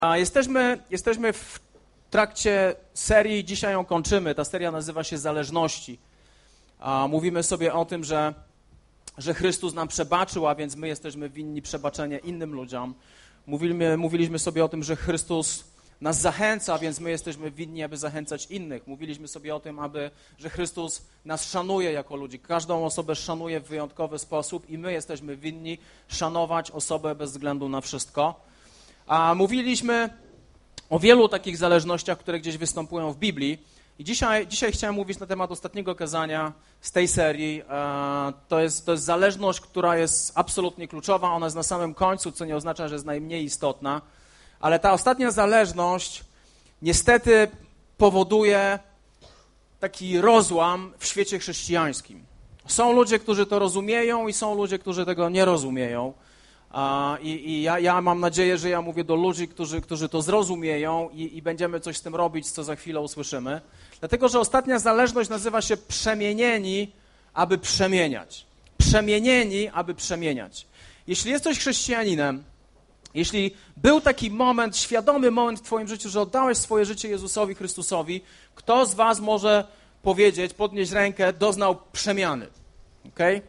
Jesteśmy w trakcie serii, dzisiaj ją kończymy. Ta seria nazywa się Zależności. Mówimy sobie o tym, że Chrystus nam przebaczył, a więc my jesteśmy winni przebaczenia innym ludziom. Mówiliśmy sobie o tym, że Chrystus nas zachęca, więc my jesteśmy winni, aby zachęcać innych. Mówiliśmy sobie o tym, że Chrystus nas szanuje jako ludzi. Każdą osobę szanuje w wyjątkowy sposób i my jesteśmy winni szanować osobę bez względu na wszystko. A mówiliśmy o wielu takich zależnościach, które gdzieś występują w Biblii. I dzisiaj chciałem mówić na temat ostatniego kazania z tej serii. To jest zależność, która jest absolutnie kluczowa. Ona jest na samym końcu, co nie oznacza, że jest najmniej istotna. Ale ta ostatnia zależność niestety powoduje taki rozłam w świecie chrześcijańskim. Są ludzie, którzy to rozumieją i są ludzie, którzy tego nie rozumieją. I ja mam nadzieję, że ja mówię do ludzi, którzy to zrozumieją i będziemy coś z tym robić, co za chwilę usłyszymy. Dlatego, że ostatnia zależność nazywa się przemienieni, aby przemieniać. Przemienieni, aby przemieniać. Jeśli jesteś chrześcijaninem, jeśli był taki moment, świadomy moment w twoim życiu, że oddałeś swoje życie Jezusowi Chrystusowi, kto z was może powiedzieć, podnieść rękę, doznał przemiany? Okej?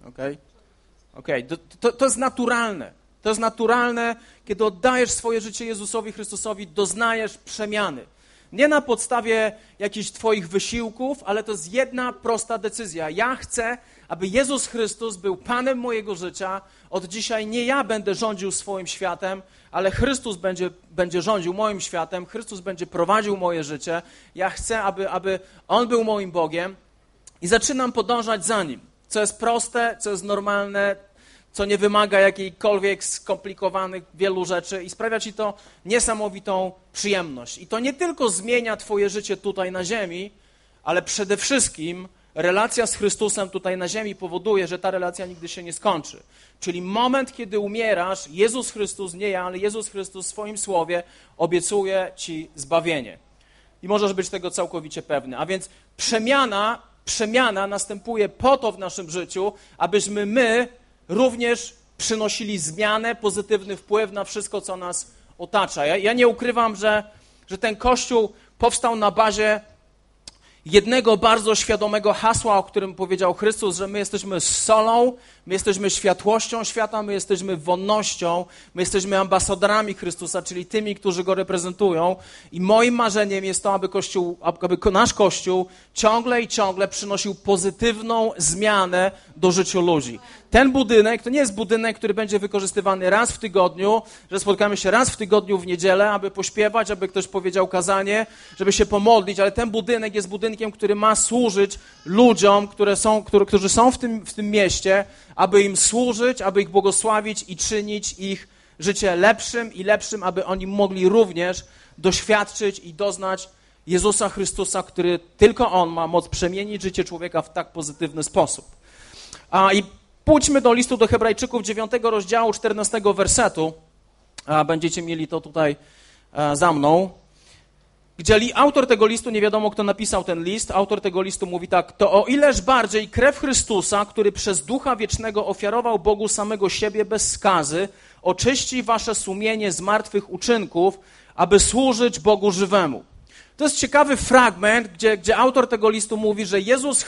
To jest naturalne. To jest naturalne, kiedy oddajesz swoje życie Jezusowi Chrystusowi, doznajesz przemiany. Nie na podstawie jakichś twoich wysiłków, ale to jest jedna prosta decyzja. Ja chcę, aby Jezus Chrystus był Panem mojego życia. Od dzisiaj nie ja będę rządził swoim światem, ale Chrystus będzie rządził moim światem. Chrystus będzie prowadził moje życie. Ja chcę, aby On był moim Bogiem i zaczynam podążać za Nim. Co jest proste, co jest normalne, co nie wymaga jakiejkolwiek skomplikowanych wielu rzeczy i sprawia ci to niesamowitą przyjemność. I to nie tylko zmienia twoje życie tutaj na ziemi, ale przede wszystkim relacja z Chrystusem tutaj na ziemi powoduje, że ta relacja nigdy się nie skończy. Czyli moment, kiedy umierasz, Jezus Chrystus, nie ja, ale Jezus Chrystus w swoim słowie obiecuje ci zbawienie. I możesz być tego całkowicie pewny. A więc przemiana następuje po to w naszym życiu, abyśmy my również przynosili zmianę, pozytywny wpływ na wszystko, co nas otacza. Ja nie ukrywam, że ten Kościół powstał na bazie jednego bardzo świadomego hasła, o którym powiedział Chrystus, że my jesteśmy solą, my jesteśmy światłością świata, my jesteśmy wonnością, my jesteśmy ambasadorami Chrystusa, czyli tymi, którzy Go reprezentują. I moim marzeniem jest to, aby nasz Kościół ciągle i ciągle przynosił pozytywną zmianę do życia ludzi. Ten budynek to nie jest budynek, który będzie wykorzystywany raz w tygodniu, że spotkamy się raz w tygodniu w niedzielę, aby pośpiewać, aby ktoś powiedział kazanie, żeby się pomodlić, ale ten budynek jest budynkiem, który ma służyć ludziom, którzy są w tym mieście, aby im służyć, aby ich błogosławić i czynić ich życie lepszym i lepszym, aby oni mogli również doświadczyć i doznać Jezusa Chrystusa, który tylko On ma moc przemienić życie człowieka w tak pozytywny sposób. I pójdźmy do listu do Hebrajczyków 9 rozdziału 14 wersetu. Będziecie mieli to tutaj za mną. Gdzie autor tego listu, nie wiadomo kto napisał ten list, autor tego listu mówi tak: to o ileż bardziej krew Chrystusa, który przez Ducha Wiecznego ofiarował Bogu samego siebie bez skazy, oczyści wasze sumienie z martwych uczynków, aby służyć Bogu żywemu. To jest ciekawy fragment, gdzie autor tego listu mówi, że Jezus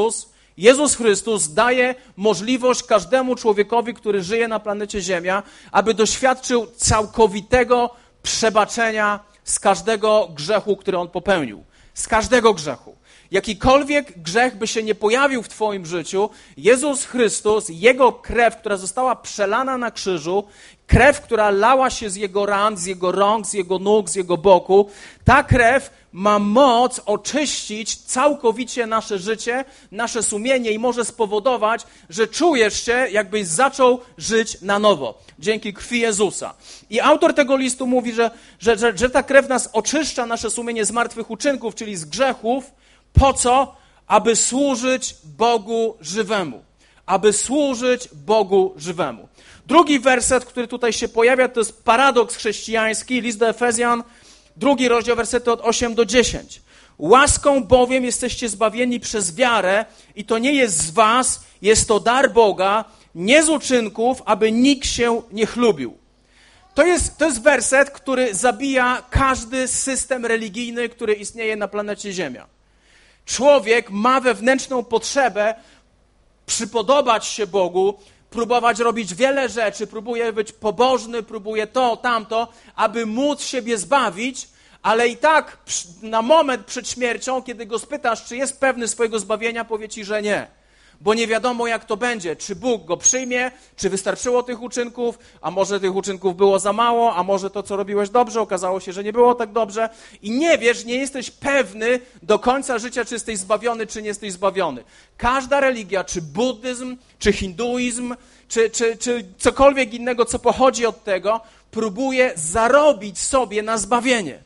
Chrystus daje możliwość każdemu człowiekowi, który żyje na planecie Ziemia, aby doświadczył całkowitego przebaczenia z każdego grzechu, który on popełnił. Z każdego grzechu. Jakikolwiek grzech by się nie pojawił w twoim życiu, Jezus Chrystus, Jego krew, która została przelana na krzyżu, krew, która lała się z Jego ran, z Jego rąk, z Jego nóg, z Jego boku, ta krew ma moc oczyścić całkowicie nasze życie, nasze sumienie i może spowodować, że czujesz się, jakbyś zaczął żyć na nowo. Dzięki krwi Jezusa. I autor tego listu mówi, że ta krew nas oczyszcza, nasze sumienie z martwych uczynków, czyli z grzechów. Po co? Aby służyć Bogu żywemu. Aby służyć Bogu żywemu. Drugi werset, który tutaj się pojawia, to jest paradoks chrześcijański, list do Efezjan, 2 rozdział, wersety od 8 do 10. Łaską bowiem jesteście zbawieni przez wiarę i to nie jest z was, jest to dar Boga, nie z uczynków, aby nikt się nie chlubił. To jest werset, który zabija każdy system religijny, który istnieje na planecie Ziemia. Człowiek ma wewnętrzną potrzebę przypodobać się Bogu, próbować robić wiele rzeczy, próbuje być pobożny, próbuje to, tamto, aby móc siebie zbawić, ale i tak na moment przed śmiercią, kiedy go spytasz, czy jest pewny swojego zbawienia, powie ci, że nie. Bo nie wiadomo, jak to będzie, czy Bóg go przyjmie, czy wystarczyło tych uczynków, a może tych uczynków było za mało, a może to, co robiłeś dobrze, okazało się, że nie było tak dobrze. I nie wiesz, nie jesteś pewny do końca życia, czy jesteś zbawiony, czy nie jesteś zbawiony. Każda religia, czy buddyzm, czy hinduizm, czy cokolwiek innego, co pochodzi od tego, próbuje zarobić sobie na zbawienie.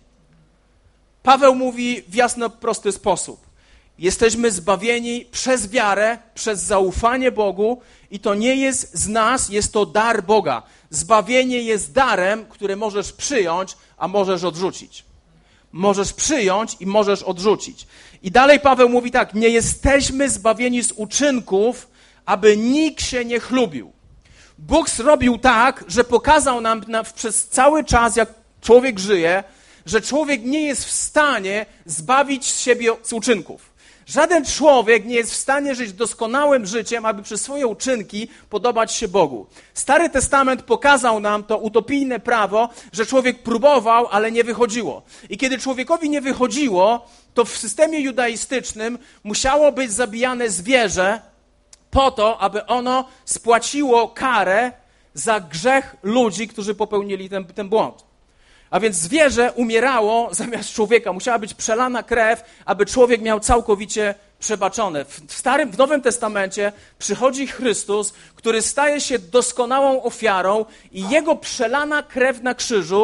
Paweł mówi w jasno prosty sposób. Jesteśmy zbawieni przez wiarę, przez zaufanie Bogu i to nie jest z nas, jest to dar Boga. Zbawienie jest darem, który możesz przyjąć, a możesz odrzucić. Możesz przyjąć i możesz odrzucić. I dalej Paweł mówi tak, nie jesteśmy zbawieni z uczynków, aby nikt się nie chlubił. Bóg zrobił tak, że pokazał nam przez cały czas, jak człowiek żyje, że człowiek nie jest w stanie zbawić siebie z uczynków. Żaden człowiek nie jest w stanie żyć doskonałym życiem, aby przez swoje uczynki podobać się Bogu. Stary Testament pokazał nam to utopijne prawo, że człowiek próbował, ale nie wychodziło. I kiedy człowiekowi nie wychodziło, to w systemie judaistycznym musiało być zabijane zwierzę po to, aby ono spłaciło karę za grzech ludzi, którzy popełnili ten błąd. A więc zwierzę umierało zamiast człowieka. Musiała być przelana krew, aby człowiek miał całkowicie przebaczone. W Nowym Testamencie przychodzi Chrystus, który staje się doskonałą ofiarą i jego przelana krew na krzyżu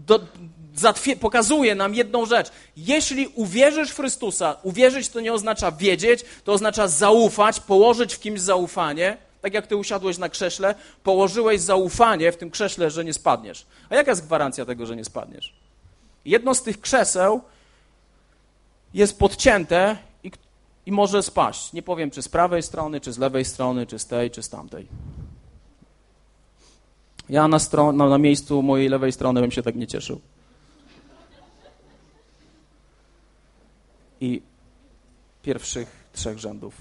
pokazuje nam jedną rzecz. Jeśli uwierzysz w Chrystusa, uwierzyć to nie oznacza wiedzieć, to oznacza zaufać, położyć w kimś zaufanie. Tak jak ty usiadłeś na krześle, położyłeś zaufanie w tym krześle, że nie spadniesz. A jaka jest gwarancja tego, że nie spadniesz? Jedno z tych krzeseł jest podcięte i może spaść. Nie powiem, czy z prawej strony, czy z lewej strony, czy z tej, czy z tamtej. Ja na miejscu mojej lewej strony bym się tak nie cieszył. I pierwszych 3 rzędów.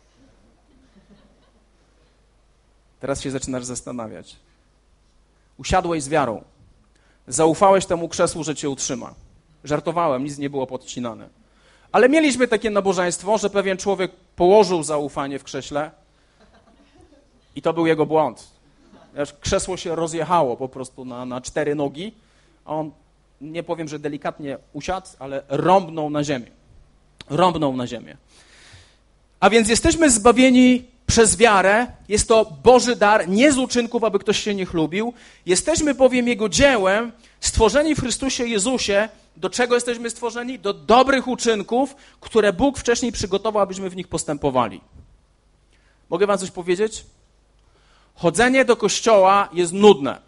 Teraz się zaczynasz zastanawiać. Usiadłeś z wiarą. Zaufałeś temu krzesłu, że cię utrzyma. Żartowałem, nic nie było podcinane. Ale mieliśmy takie nabożeństwo, że pewien człowiek położył zaufanie w krześle i to był jego błąd. Krzesło się rozjechało po prostu na 4 nogi, a on, nie powiem, że delikatnie usiadł, ale rąbnął na ziemię. Rąbnął na ziemię. A więc jesteśmy zbawieni przez wiarę, jest to Boży dar, nie z uczynków, aby ktoś się nie chlubił. Jesteśmy bowiem Jego dziełem, stworzeni w Chrystusie Jezusie. Do czego jesteśmy stworzeni? Do dobrych uczynków, które Bóg wcześniej przygotował, abyśmy w nich postępowali. Mogę wam coś powiedzieć? Chodzenie do kościoła jest nudne.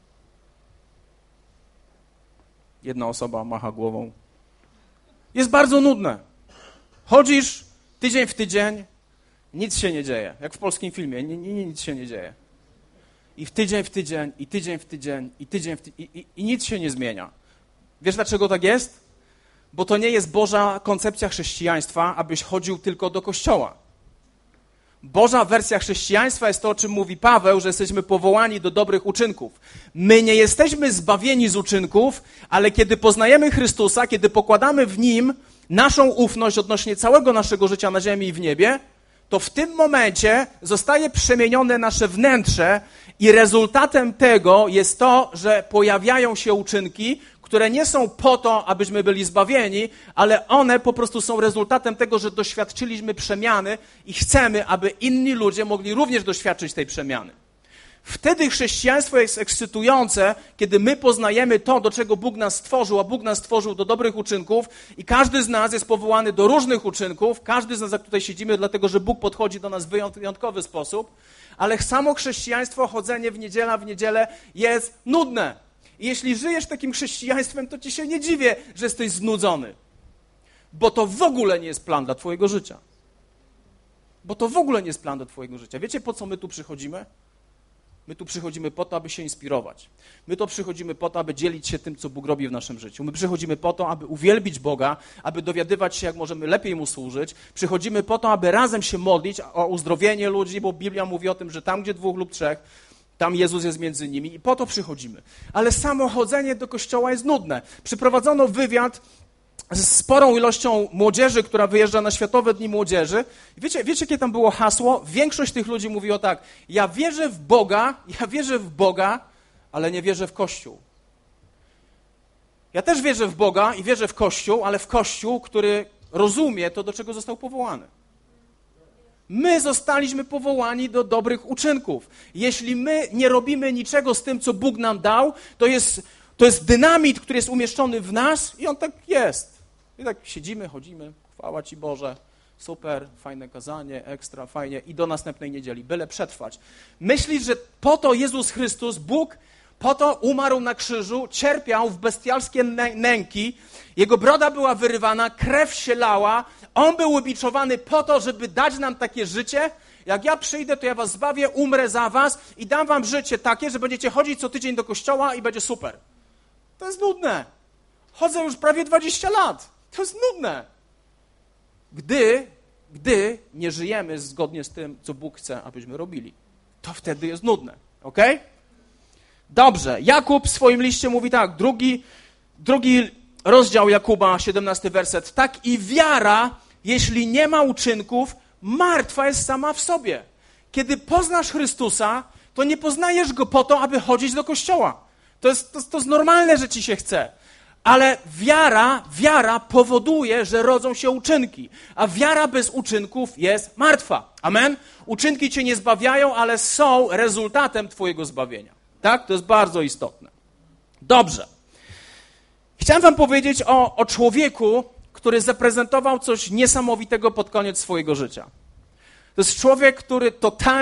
Jedna osoba macha głową. Jest bardzo nudne. Chodzisz tydzień w tydzień, nic się nie dzieje. Jak w polskim filmie, nic się nie dzieje. I tydzień w tydzień, i tydzień w tydzień, i tydzień w tydzień, i nic się nie zmienia. Wiesz, dlaczego tak jest? Bo to nie jest Boża koncepcja chrześcijaństwa, abyś chodził tylko do kościoła. Boża wersja chrześcijaństwa jest to, o czym mówi Paweł, że jesteśmy powołani do dobrych uczynków. My nie jesteśmy zbawieni z uczynków, ale kiedy poznajemy Chrystusa, kiedy pokładamy w Nim naszą ufność odnośnie całego naszego życia na ziemi i w niebie, to w tym momencie zostaje przemienione nasze wnętrze i rezultatem tego jest to, że pojawiają się uczynki, które nie są po to, abyśmy byli zbawieni, ale one po prostu są rezultatem tego, że doświadczyliśmy przemiany i chcemy, aby inni ludzie mogli również doświadczyć tej przemiany. Wtedy chrześcijaństwo jest ekscytujące, kiedy my poznajemy to, do czego Bóg nas stworzył, a Bóg nas stworzył do dobrych uczynków i każdy z nas jest powołany do różnych uczynków, każdy z nas, jak tutaj siedzimy, dlatego że Bóg podchodzi do nas w wyjątkowy sposób, ale samo chrześcijaństwo, chodzenie w niedzielę jest nudne. I jeśli żyjesz takim chrześcijaństwem, to ci się nie dziwię, że jesteś znudzony, bo to w ogóle nie jest plan dla twojego życia. Bo to w ogóle nie jest plan do twojego życia. Wiecie, po co my tu przychodzimy? My tu przychodzimy po to, aby się inspirować. My tu przychodzimy po to, aby dzielić się tym, co Bóg robi w naszym życiu. My przychodzimy po to, aby uwielbić Boga, aby dowiadywać się, jak możemy lepiej Mu służyć. Przychodzimy po to, aby razem się modlić o uzdrowienie ludzi, bo Biblia mówi o tym, że tam, gdzie 2 lub 3, tam Jezus jest między nimi i po to przychodzimy. Ale samo chodzenie do kościoła jest nudne. Przeprowadzono wywiad z sporą ilością młodzieży, która wyjeżdża na Światowe Dni Młodzieży. Wiecie, jakie tam było hasło? Większość tych ludzi mówiło tak: ja wierzę w Boga, ale nie wierzę w Kościół. Ja też wierzę w Boga i wierzę w Kościół, ale w Kościół, który rozumie to, do czego został powołany. My zostaliśmy powołani do dobrych uczynków. Jeśli my nie robimy niczego z tym, co Bóg nam dał, to jest dynamit, który jest umieszczony w nas i on tak jest. I tak siedzimy, chodzimy, chwała Ci Boże, super, fajne kazanie, ekstra, fajnie i do następnej niedzieli, byle przetrwać. Myślisz, że po to Jezus Chrystus, Bóg, po to umarł na krzyżu, cierpiał w bestialskie nęki, Jego broda była wyrywana, krew się lała, On był ubiczowany po to, żeby dać nam takie życie. Jak ja przyjdę, to ja was zbawię, umrę za was i dam wam życie takie, że będziecie chodzić co tydzień do kościoła i będzie super. To jest nudne. Chodzę już prawie 20 lat. To jest nudne. Gdy nie żyjemy zgodnie z tym, co Bóg chce, abyśmy robili, to wtedy jest nudne. Ok? Dobrze. Jakub w swoim liście mówi tak, drugi rozdział Jakuba, 17 werset. Tak i wiara, jeśli nie ma uczynków, martwa jest sama w sobie. Kiedy poznasz Chrystusa, to nie poznajesz Go po to, aby chodzić do kościoła. To jest normalne, że ci się chce. Ale wiara powoduje, że rodzą się uczynki. A wiara bez uczynków jest martwa. Amen? Uczynki cię nie zbawiają, ale są rezultatem twojego zbawienia. Tak? To jest bardzo istotne. Dobrze. Chciałem wam powiedzieć o człowieku, który zaprezentował coś niesamowitego pod koniec swojego życia. To jest człowiek, który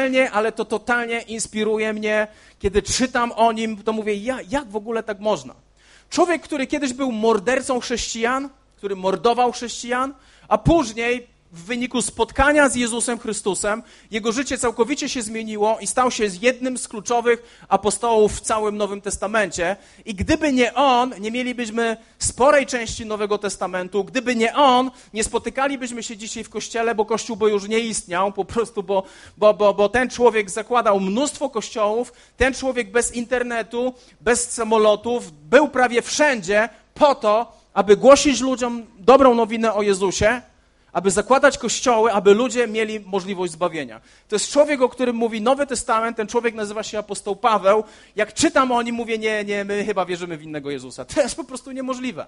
totalnie inspiruje mnie. Kiedy czytam o nim, to mówię, jak w ogóle tak można? Człowiek, który kiedyś był mordercą chrześcijan, który mordował chrześcijan, a później w wyniku spotkania z Jezusem Chrystusem jego życie całkowicie się zmieniło i stał się jednym z kluczowych apostołów w całym Nowym Testamencie. I gdyby nie on, nie mielibyśmy sporej części Nowego Testamentu, gdyby nie on, nie spotykalibyśmy się dzisiaj w Kościele, bo Kościół by już nie istniał, po prostu, bo ten człowiek zakładał mnóstwo kościołów, ten człowiek bez internetu, bez samolotów, był prawie wszędzie po to, aby głosić ludziom dobrą nowinę o Jezusie, aby zakładać kościoły, aby ludzie mieli możliwość zbawienia. To jest człowiek, o którym mówi Nowy Testament, ten człowiek nazywa się apostoł Paweł. Jak czytam o nim, mówię, nie, my chyba wierzymy w innego Jezusa. To jest po prostu niemożliwe.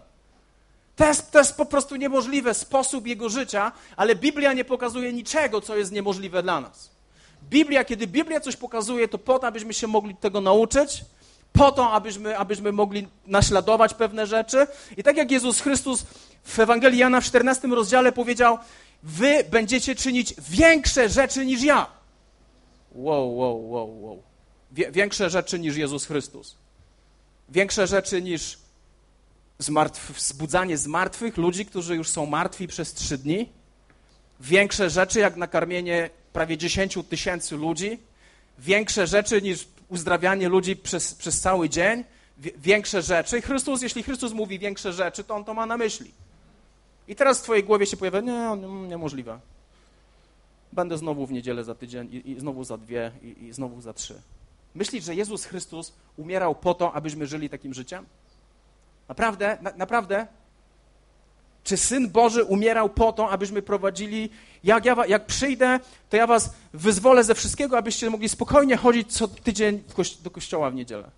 To jest po prostu niemożliwe, sposób jego życia, ale Biblia nie pokazuje niczego, co jest niemożliwe dla nas. Kiedy Biblia coś pokazuje, to po to, abyśmy się mogli tego nauczyć, po to, abyśmy mogli naśladować pewne rzeczy. I tak jak Jezus Chrystus w Ewangelii Jana w 14 rozdziale powiedział, wy będziecie czynić większe rzeczy niż ja. Wow. Większe rzeczy niż Jezus Chrystus. Większe rzeczy niż wzbudzanie z martwych ludzi, którzy już są martwi przez 3 dni. Większe rzeczy jak nakarmienie prawie 10 000 ludzi. Większe rzeczy niż uzdrawianie ludzi przez cały dzień. Większe rzeczy. Jeśli Chrystus mówi większe rzeczy, to On to ma na myśli. I teraz w twojej głowie się pojawia, niemożliwe. Będę znowu w niedzielę za tydzień i znowu za 2 i znowu za 3. Myślisz, że Jezus Chrystus umierał po to, abyśmy żyli takim życiem? Naprawdę? Czy Syn Boży umierał po to, abyśmy prowadzili, jak przyjdę, to ja was wyzwolę ze wszystkiego, abyście mogli spokojnie chodzić co tydzień do kościoła w niedzielę?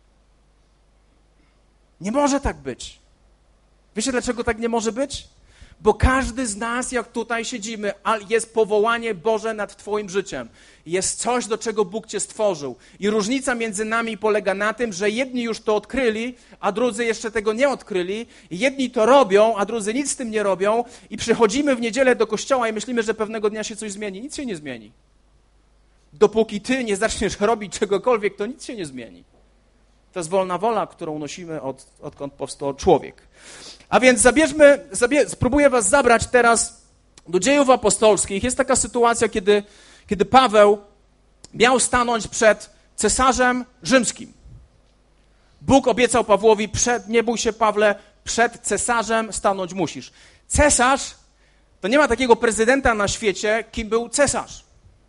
Nie może tak być. Wiecie, dlaczego tak nie może być? Bo każdy z nas, jak tutaj siedzimy, jest powołanie Boże nad twoim życiem. Jest coś, do czego Bóg cię stworzył. I różnica między nami polega na tym, że jedni już to odkryli, a drudzy jeszcze tego nie odkryli. I jedni to robią, a drudzy nic z tym nie robią. I przychodzimy w niedzielę do kościoła i myślimy, że pewnego dnia się coś zmieni. Nic się nie zmieni. Dopóki ty nie zaczniesz robić czegokolwiek, to nic się nie zmieni. To jest wolna wola, którą nosimy odkąd powstał człowiek. A więc spróbuję was zabrać teraz do Dziejów Apostolskich. Jest taka sytuacja, kiedy Paweł miał stanąć przed cesarzem rzymskim. Bóg obiecał Pawłowi, nie bój się, Pawle, przed cesarzem stanąć musisz. Cesarz, to nie ma takiego prezydenta na świecie, kim był cesarz.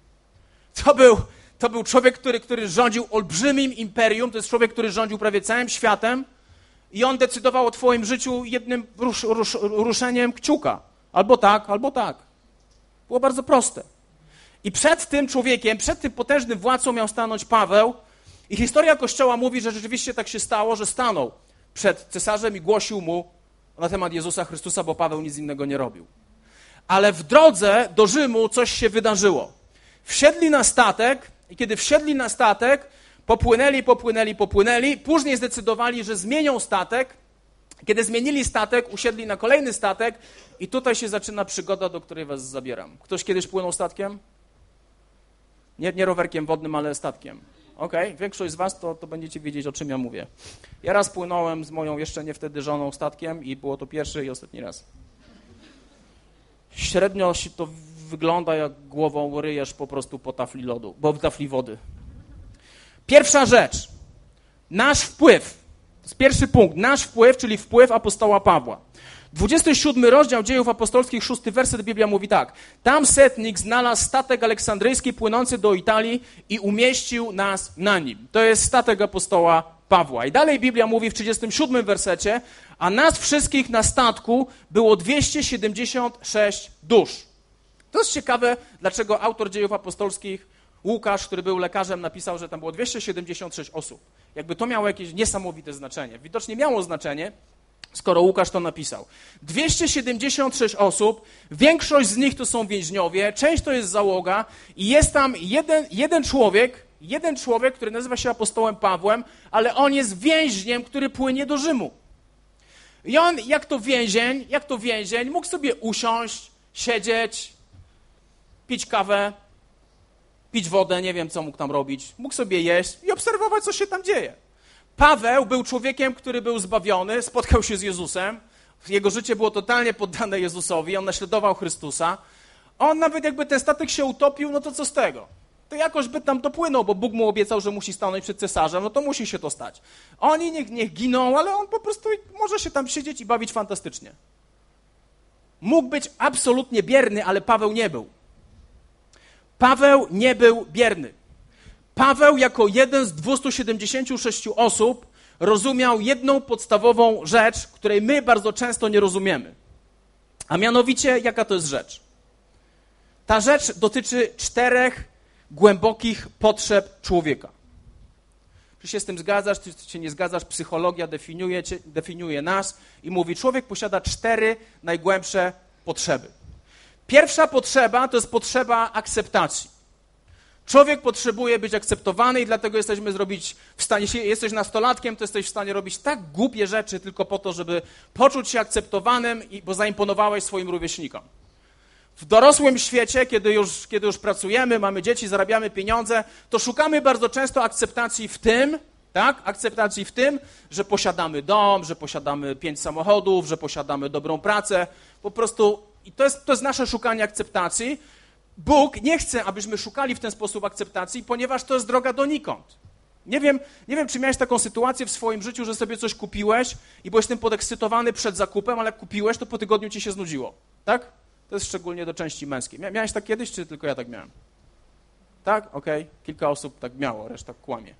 To był człowiek, który rządził olbrzymim imperium, to jest człowiek, który rządził prawie całym światem i on decydował o twoim życiu jednym ruszeniem kciuka. Albo tak, albo tak. Było bardzo proste. I przed tym człowiekiem, przed tym potężnym władcą miał stanąć Paweł i historia Kościoła mówi, że rzeczywiście tak się stało, że stanął przed cesarzem i głosił mu na temat Jezusa Chrystusa, bo Paweł nic innego nie robił. Ale w drodze do Rzymu coś się wydarzyło. Wsiedli na statek i kiedy wsiedli na statek, popłynęli, później zdecydowali, że zmienią statek. Kiedy zmienili statek, usiedli na kolejny statek i tutaj się zaczyna przygoda, do której was zabieram. Ktoś kiedyś płynął statkiem? Nie rowerkiem wodnym, ale statkiem. Okej, większość z was to będziecie wiedzieć, o czym ja mówię. Ja raz płynąłem z moją jeszcze nie wtedy żoną statkiem i było to pierwszy i ostatni raz. Średnio to wygląda, jak głową ryjesz po prostu po tafli lodu, bo tafli wody. Pierwsza rzecz. Nasz wpływ. To jest pierwszy punkt. Nasz wpływ, czyli wpływ apostoła Pawła. 27 rozdział Dziejów Apostolskich, 6 werset, Biblia mówi tak. Tam setnik znalazł statek aleksandryjski płynący do Italii i umieścił nas na nim. To jest statek apostoła Pawła. I dalej Biblia mówi w 37 wersecie, a nas wszystkich na statku było 276 dusz. To jest ciekawe, dlaczego autor Dziejów Apostolskich, Łukasz, który był lekarzem, napisał, że tam było 276 osób. Jakby to miało jakieś niesamowite znaczenie. Widocznie miało znaczenie, skoro Łukasz to napisał. 276 osób, większość z nich to są więźniowie, część to jest załoga i jest tam jeden człowiek, który nazywa się apostołem Pawłem, ale on jest więźniem, który płynie do Rzymu. I on, jak to więzień, mógł sobie usiąść, siedzieć, pić kawę, pić wodę, nie wiem, co mógł tam robić. Mógł sobie jeść i obserwować, co się tam dzieje. Paweł był człowiekiem, który był zbawiony, spotkał się z Jezusem. Jego życie było totalnie poddane Jezusowi, on naśladował Chrystusa. On nawet jakby ten statek się utopił, no to co z tego? To jakoś by tam dopłynął, bo Bóg mu obiecał, że musi stanąć przed cesarzem, no to musi się to stać. Oni niech giną, ale on po prostu może się tam siedzieć i bawić fantastycznie. Mógł być absolutnie bierny, ale Paweł nie był. Paweł nie był bierny. Paweł jako jeden z 276 osób rozumiał jedną podstawową rzecz, której my bardzo często nie rozumiemy. A mianowicie, jaka to jest rzecz? Ta rzecz dotyczy 4 głębokich potrzeb człowieka. Czy się z tym zgadzasz, czy się nie zgadzasz, psychologia definiuje nas i mówi, człowiek posiada 4 najgłębsze potrzeby. Pierwsza potrzeba to jest potrzeba akceptacji. Człowiek potrzebuje być akceptowany i dlatego jesteśmy jeśli jesteś nastolatkiem, to jesteś w stanie robić tak głupie rzeczy tylko po to, żeby poczuć się akceptowanym, bo zaimponowałeś swoim rówieśnikom. W dorosłym świecie, kiedy już pracujemy, mamy dzieci, zarabiamy pieniądze, to szukamy bardzo często akceptacji w tym, tak? Akceptacji w tym, że posiadamy dom, że posiadamy 5 samochodów, że posiadamy dobrą pracę. Po prostu i to jest nasze szukanie akceptacji. Bóg nie chce, abyśmy szukali w ten sposób akceptacji, ponieważ to jest droga donikąd. Nie wiem, czy miałeś taką sytuację w swoim życiu, że sobie coś kupiłeś i byłeś tym podekscytowany przed zakupem, ale jak kupiłeś, to po tygodniu ci się znudziło. Tak? To jest szczególnie do części męskiej. Miałeś tak kiedyś, czy tylko ja tak miałem? Tak? Okej. Kilka osób tak miało, reszta kłamie.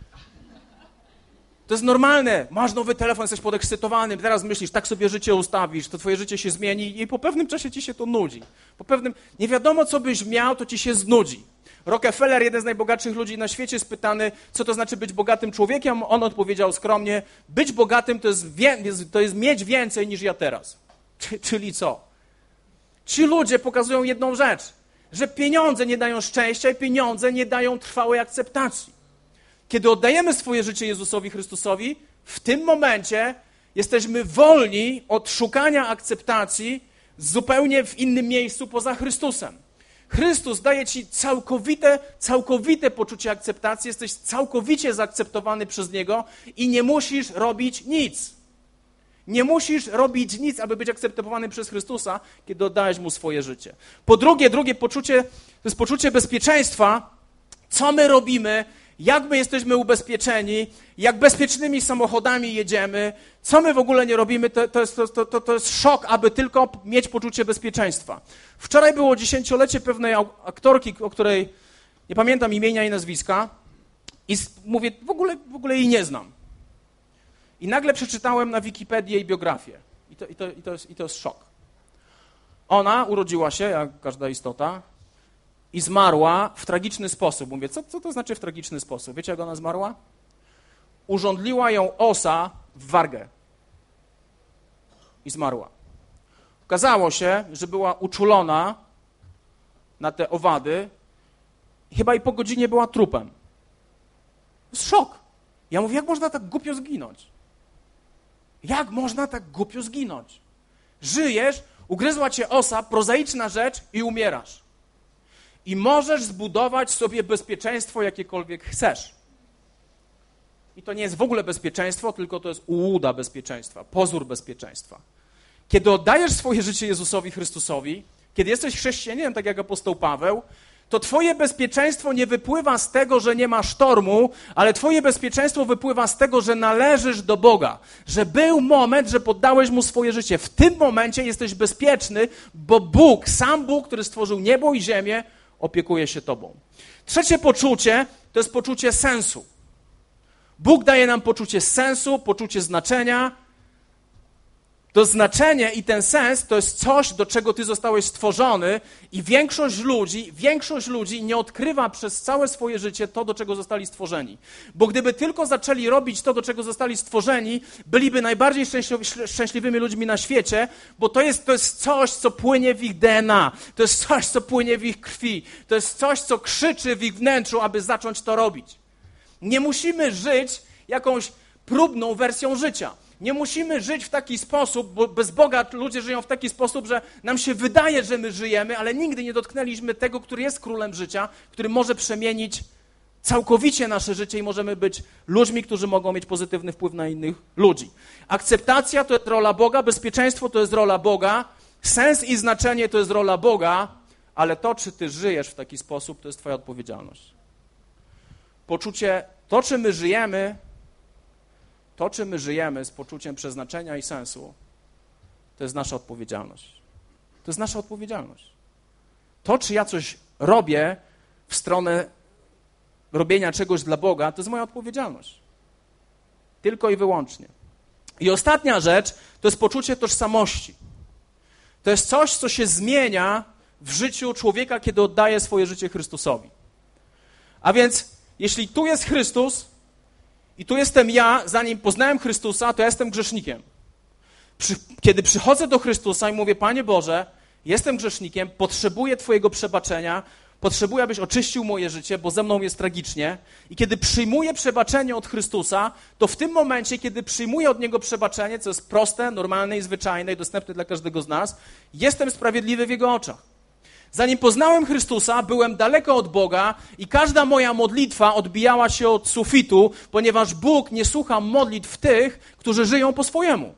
To jest normalne. Masz nowy telefon, jesteś podekscytowany, teraz myślisz, tak sobie życie ustawisz, to twoje życie się zmieni i po pewnym czasie ci się to nudzi. Nie wiadomo, co byś miał, to ci się znudzi. Rockefeller, jeden z najbogatszych ludzi na świecie, spytany, co to znaczy być bogatym człowiekiem, on odpowiedział skromnie, być bogatym to jest mieć więcej niż ja teraz. Czyli co? Ci ludzie pokazują jedną rzecz, że pieniądze nie dają szczęścia i pieniądze nie dają trwałej akceptacji. Kiedy oddajemy swoje życie Jezusowi Chrystusowi, w tym momencie jesteśmy wolni od szukania akceptacji zupełnie w innym miejscu poza Chrystusem. Chrystus daje ci całkowite poczucie akceptacji, jesteś całkowicie zaakceptowany przez Niego i nie musisz robić nic. Nie musisz robić nic, aby być akceptowany przez Chrystusa, kiedy oddajesz Mu swoje życie. Po drugie poczucie, to jest poczucie bezpieczeństwa. Co my robimy, jak my jesteśmy ubezpieczeni, jak bezpiecznymi samochodami jedziemy, co my w ogóle nie robimy, to jest szok, aby tylko mieć poczucie bezpieczeństwa. Wczoraj było 10-lecie pewnej aktorki, o której nie pamiętam imienia i nazwiska i mówię, w ogóle jej nie znam. I nagle przeczytałem na Wikipedii jej biografię i to jest szok. Ona urodziła się, jak każda istota, i zmarła w tragiczny sposób. Mówię, co to znaczy w tragiczny sposób? Wiecie, jak ona zmarła? Urządliła ją osa w wargę. I zmarła. Okazało się, że była uczulona na te owady i chyba i po godzinie była trupem. To jest szok. Ja mówię, jak można tak głupio zginąć? Jak można tak głupio zginąć? Żyjesz, ugryzła cię osa, prozaiczna rzecz i umierasz. I możesz zbudować sobie bezpieczeństwo, jakiekolwiek chcesz. I to nie jest w ogóle bezpieczeństwo, tylko to jest ułuda bezpieczeństwa, pozór bezpieczeństwa. Kiedy oddajesz swoje życie Jezusowi Chrystusowi, kiedy jesteś chrześcijaninem, tak jak apostoł Paweł, to twoje bezpieczeństwo nie wypływa z tego, że nie ma sztormu, ale twoje bezpieczeństwo wypływa z tego, że należysz do Boga. Że był moment, że poddałeś Mu swoje życie. W tym momencie jesteś bezpieczny, bo Bóg, sam Bóg, który stworzył niebo i ziemię, opiekuje się tobą. Trzecie poczucie to jest poczucie sensu. Bóg daje nam poczucie sensu, poczucie znaczenia. To znaczenie i ten sens to jest coś, do czego ty zostałeś stworzony i większość ludzi nie odkrywa przez całe swoje życie to, do czego zostali stworzeni. Bo gdyby tylko zaczęli robić to, do czego zostali stworzeni, byliby najbardziej szczęśliwymi ludźmi na świecie, bo to jest coś, co płynie w ich DNA. To jest coś, co płynie w ich krwi. To jest coś, co krzyczy w ich wnętrzu, aby zacząć to robić. Nie musimy żyć jakąś próbną wersją życia. Nie musimy żyć w taki sposób, bo bez Boga ludzie żyją w taki sposób, że nam się wydaje, że my żyjemy, ale nigdy nie dotknęliśmy tego, który jest królem życia, który może przemienić całkowicie nasze życie i możemy być ludźmi, którzy mogą mieć pozytywny wpływ na innych ludzi. Akceptacja to jest rola Boga, bezpieczeństwo to jest rola Boga, sens i znaczenie to jest rola Boga, ale to, czy ty żyjesz w taki sposób, to jest twoja odpowiedzialność. Poczucie, to czym my żyjemy z poczuciem przeznaczenia i sensu, to jest nasza odpowiedzialność. To jest nasza odpowiedzialność. To, czy ja coś robię w stronę robienia czegoś dla Boga, to jest moja odpowiedzialność. Tylko i wyłącznie. I ostatnia rzecz to jest poczucie tożsamości. To jest coś, co się zmienia w życiu człowieka, kiedy oddaje swoje życie Chrystusowi. A więc, jeśli tu jest Chrystus, i tu jestem ja, zanim poznałem Chrystusa, to ja jestem grzesznikiem. Kiedy przychodzę do Chrystusa i mówię, Panie Boże, jestem grzesznikiem, potrzebuję Twojego przebaczenia, potrzebuję, abyś oczyścił moje życie, bo ze mną jest tragicznie. I kiedy przyjmuję przebaczenie od Chrystusa, to w tym momencie, kiedy przyjmuję od Niego przebaczenie, co jest proste, normalne i zwyczajne i dostępne dla każdego z nas, jestem sprawiedliwy w Jego oczach. Zanim poznałem Chrystusa, byłem daleko od Boga i każda moja modlitwa odbijała się od sufitu, ponieważ Bóg nie słucha modlitw tych, którzy żyją po swojemu.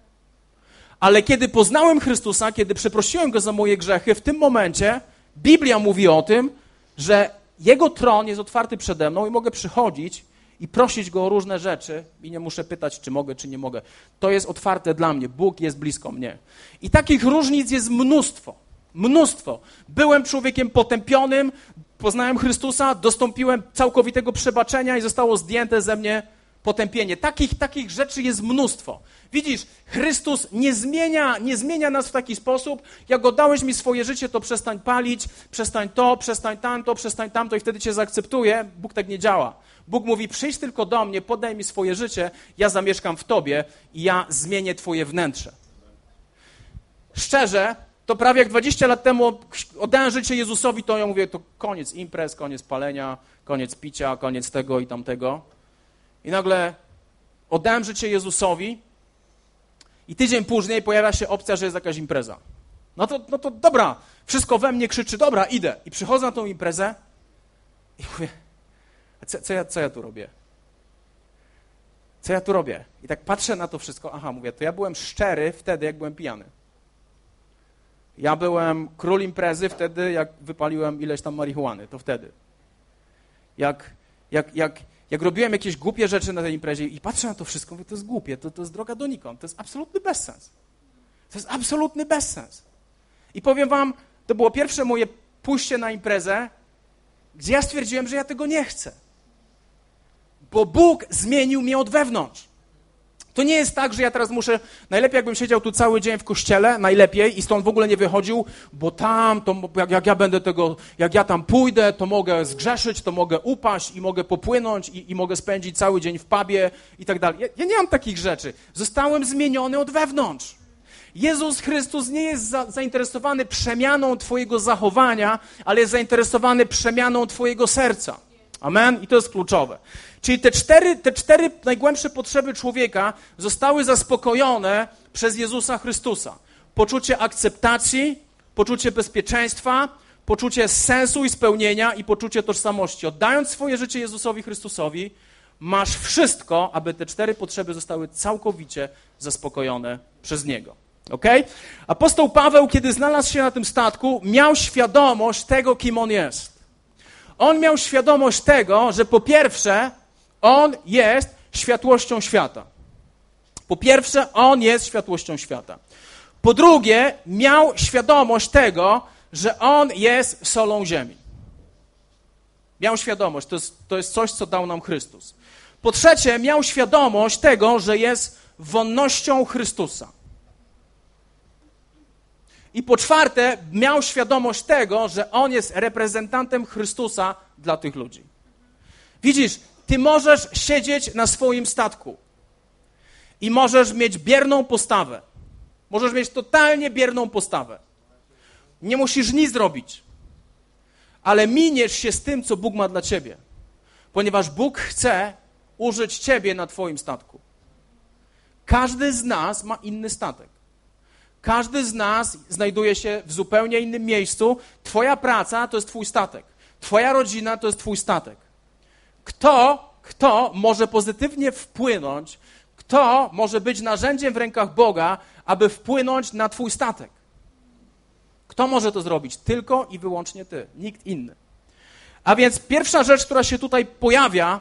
Ale kiedy poznałem Chrystusa, kiedy przeprosiłem Go za moje grzechy, w tym momencie Biblia mówi o tym, że Jego tron jest otwarty przede mną i mogę przychodzić i prosić Go o różne rzeczy i nie muszę pytać, czy mogę, czy nie mogę. To jest otwarte dla mnie. Bóg jest blisko mnie. I takich różnic jest mnóstwo. Mnóstwo. Byłem człowiekiem potępionym, poznałem Chrystusa, dostąpiłem całkowitego przebaczenia i zostało zdjęte ze mnie potępienie. Takich rzeczy jest mnóstwo. Widzisz, Chrystus nie zmienia nas w taki sposób, jak oddałeś mi swoje życie, to przestań palić, przestań to, przestań tamto i wtedy cię zaakceptuję. Bóg tak nie działa. Bóg mówi, przyjdź tylko do mnie, poddaj mi swoje życie, ja zamieszkam w tobie i ja zmienię twoje wnętrze. Szczerze, to prawie jak 20 lat temu oddałem życie Jezusowi, to ja mówię, to koniec imprez, koniec palenia, koniec picia, koniec tego i tamtego. I nagle oddałem życie Jezusowi i tydzień później pojawia się opcja, że jest jakaś impreza. No to dobra, wszystko we mnie krzyczy, dobra, idę. I przychodzę na tą imprezę i mówię, co ja tu robię? Co ja tu robię? I tak patrzę na to wszystko, mówię, to ja byłem szczery wtedy, jak byłem pijany. Ja byłem król imprezy wtedy, jak wypaliłem ileś tam marihuany, to wtedy. jak robiłem jakieś głupie rzeczy na tej imprezie i patrzę na to wszystko, mówię, to jest głupie, to jest droga donikąd, to jest absolutny bezsens. To jest absolutny bezsens. I powiem wam, to było pierwsze moje pójście na imprezę, gdzie ja stwierdziłem, że ja tego nie chcę. Bo Bóg zmienił mnie od wewnątrz. To nie jest tak, że ja teraz muszę, najlepiej jakbym siedział tu cały dzień w kościele, najlepiej i stąd w ogóle nie wychodził, bo tam, to jak ja tam pójdę, to mogę zgrzeszyć, to mogę upaść i mogę popłynąć i mogę spędzić cały dzień w pubie i tak dalej. Ja nie mam takich rzeczy. Zostałem zmieniony od wewnątrz. Jezus Chrystus nie jest zainteresowany przemianą twojego zachowania, ale jest zainteresowany przemianą twojego serca. Amen? I to jest kluczowe. Czyli te cztery najgłębsze potrzeby człowieka zostały zaspokojone przez Jezusa Chrystusa. Poczucie akceptacji, poczucie bezpieczeństwa, poczucie sensu i spełnienia i poczucie tożsamości. Oddając swoje życie Jezusowi Chrystusowi, masz wszystko, aby te 4 potrzeby zostały całkowicie zaspokojone przez Niego. Okay? Apostoł Paweł, kiedy znalazł się na tym statku, miał świadomość tego, kim on jest. On miał świadomość tego, że po pierwsze, on jest światłością świata. Po pierwsze, on jest światłością świata. Po drugie, miał świadomość tego, że on jest solą ziemi. Miał świadomość, to jest coś, co dał nam Chrystus. Po trzecie, miał świadomość tego, że jest wonnością Chrystusa. I po czwarte, miał świadomość tego, że on jest reprezentantem Chrystusa dla tych ludzi. Widzisz, ty możesz siedzieć na swoim statku i możesz mieć bierną postawę. Możesz mieć totalnie bierną postawę. Nie musisz nic zrobić, ale miniesz się z tym, co Bóg ma dla ciebie, ponieważ Bóg chce użyć ciebie na twoim statku. Każdy z nas ma inny statek. Każdy z nas znajduje się w zupełnie innym miejscu. Twoja praca to jest twój statek. Twoja rodzina to jest twój statek. Kto może pozytywnie wpłynąć, kto może być narzędziem w rękach Boga, aby wpłynąć na twój statek? Kto może to zrobić? Tylko i wyłącznie ty, nikt inny. A więc pierwsza rzecz, która się tutaj pojawia,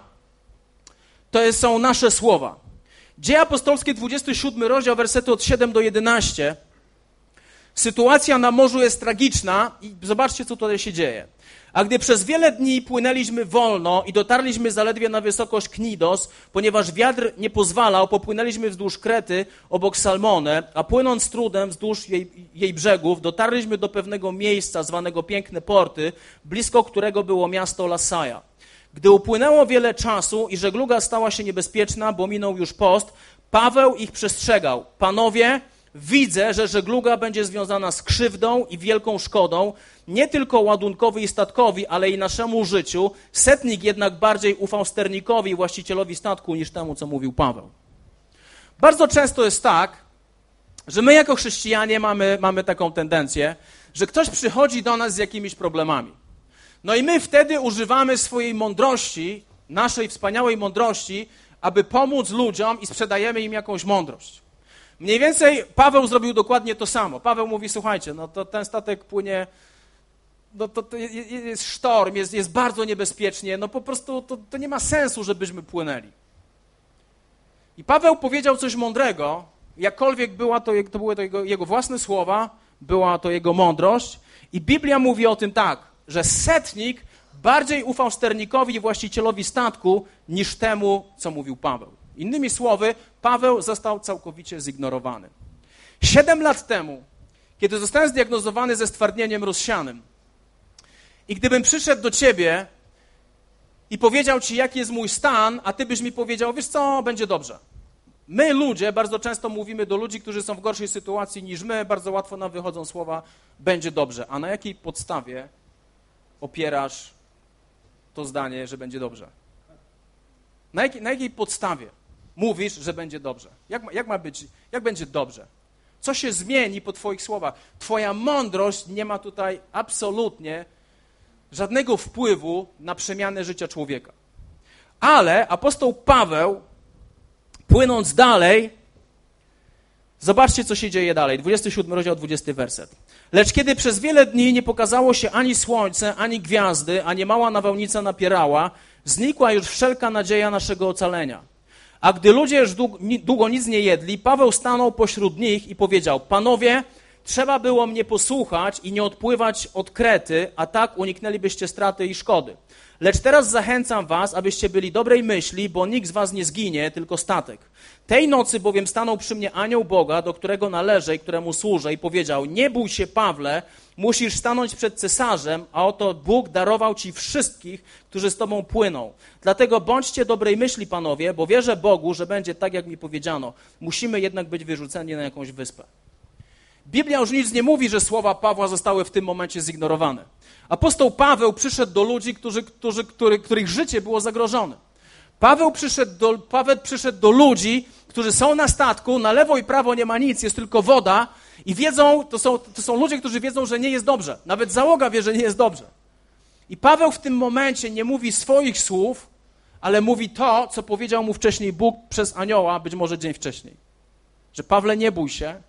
to są nasze słowa. Dzieje apostolskie, 27 rozdział, wersety od 7 do 11. Sytuacja na morzu jest tragiczna i zobaczcie, co tutaj się dzieje. A gdy przez wiele dni płynęliśmy wolno i dotarliśmy zaledwie na wysokość Knidos, ponieważ wiatr nie pozwalał, popłynęliśmy wzdłuż Krety obok Salmonę, a płynąc trudem wzdłuż jej brzegów, dotarliśmy do pewnego miejsca zwanego Piękne Porty, blisko którego było miasto Lassaja. Gdy upłynęło wiele czasu i żegluga stała się niebezpieczna, bo minął już post, Paweł ich przestrzegał. Panowie, widzę, że żegluga będzie związana z krzywdą i wielką szkodą, nie tylko ładunkowi i statkowi, ale i naszemu życiu. Setnik jednak bardziej ufał sternikowi i właścicielowi statku niż temu, co mówił Paweł. Bardzo często jest tak, że my jako chrześcijanie mamy taką tendencję, że ktoś przychodzi do nas z jakimiś problemami. No i my wtedy używamy swojej mądrości, naszej wspaniałej mądrości, aby pomóc ludziom i sprzedajemy im jakąś mądrość. Mniej więcej Paweł zrobił dokładnie to samo. Paweł mówi, słuchajcie, no to ten statek płynie, no to jest sztorm, jest bardzo niebezpiecznie, no po prostu to nie ma sensu, żebyśmy płynęli. I Paweł powiedział coś mądrego, jakkolwiek były to jego własne słowa, była to jego mądrość i Biblia mówi o tym tak, że setnik bardziej ufał sternikowi i właścicielowi statku niż temu, co mówił Paweł. Innymi słowy, Paweł został całkowicie zignorowany. 7 lat temu, kiedy zostałem zdiagnozowany ze stwardnieniem rozsianym i gdybym przyszedł do ciebie i powiedział ci, jaki jest mój stan, a ty byś mi powiedział, wiesz co, będzie dobrze. My ludzie bardzo często mówimy do ludzi, którzy są w gorszej sytuacji niż my, bardzo łatwo nam wychodzą słowa, będzie dobrze. A na jakiej podstawie opierasz to zdanie, że będzie dobrze? Na jakiej podstawie mówisz, że będzie dobrze? Jak ma być? Jak będzie dobrze? Co się zmieni po twoich słowach? Twoja mądrość nie ma tutaj absolutnie żadnego wpływu na przemianę życia człowieka. Ale apostoł Paweł, płynąc dalej, zobaczcie, co się dzieje dalej. 27 rozdział, 20 werset. Lecz kiedy przez wiele dni nie pokazało się ani słońce, ani gwiazdy, a niemała nawałnica napierała, Znikła już wszelka nadzieja naszego ocalenia. A gdy ludzie już długo nic nie jedli, Paweł stanął pośród nich i powiedział: Panowie, trzeba było mnie posłuchać i nie odpływać od Krety, a tak uniknęlibyście straty i szkody. Lecz teraz zachęcam was, abyście byli dobrej myśli, bo nikt z was nie zginie, tylko statek. Tej nocy bowiem stanął przy mnie anioł Boga, do którego należę i któremu służę, i powiedział: nie bój się, Pawle, musisz stanąć przed cesarzem, a oto Bóg darował ci wszystkich, którzy z tobą płyną. Dlatego bądźcie dobrej myśli, panowie, bo wierzę Bogu, że będzie tak, jak mi powiedziano. Musimy jednak być wyrzuceni na jakąś wyspę. Biblia już nic nie mówi, że słowa Pawła zostały w tym momencie zignorowane. Apostoł Paweł przyszedł do ludzi, których życie było zagrożone. Paweł przyszedł do ludzi, którzy są na statku, na lewo i prawo nie ma nic, jest tylko woda i wiedzą, to są ludzie, którzy wiedzą, że nie jest dobrze. Nawet załoga wie, że nie jest dobrze. I Paweł w tym momencie nie mówi swoich słów, ale mówi to, co powiedział mu wcześniej Bóg przez anioła, być może dzień wcześniej. Że Pawle, nie bój się,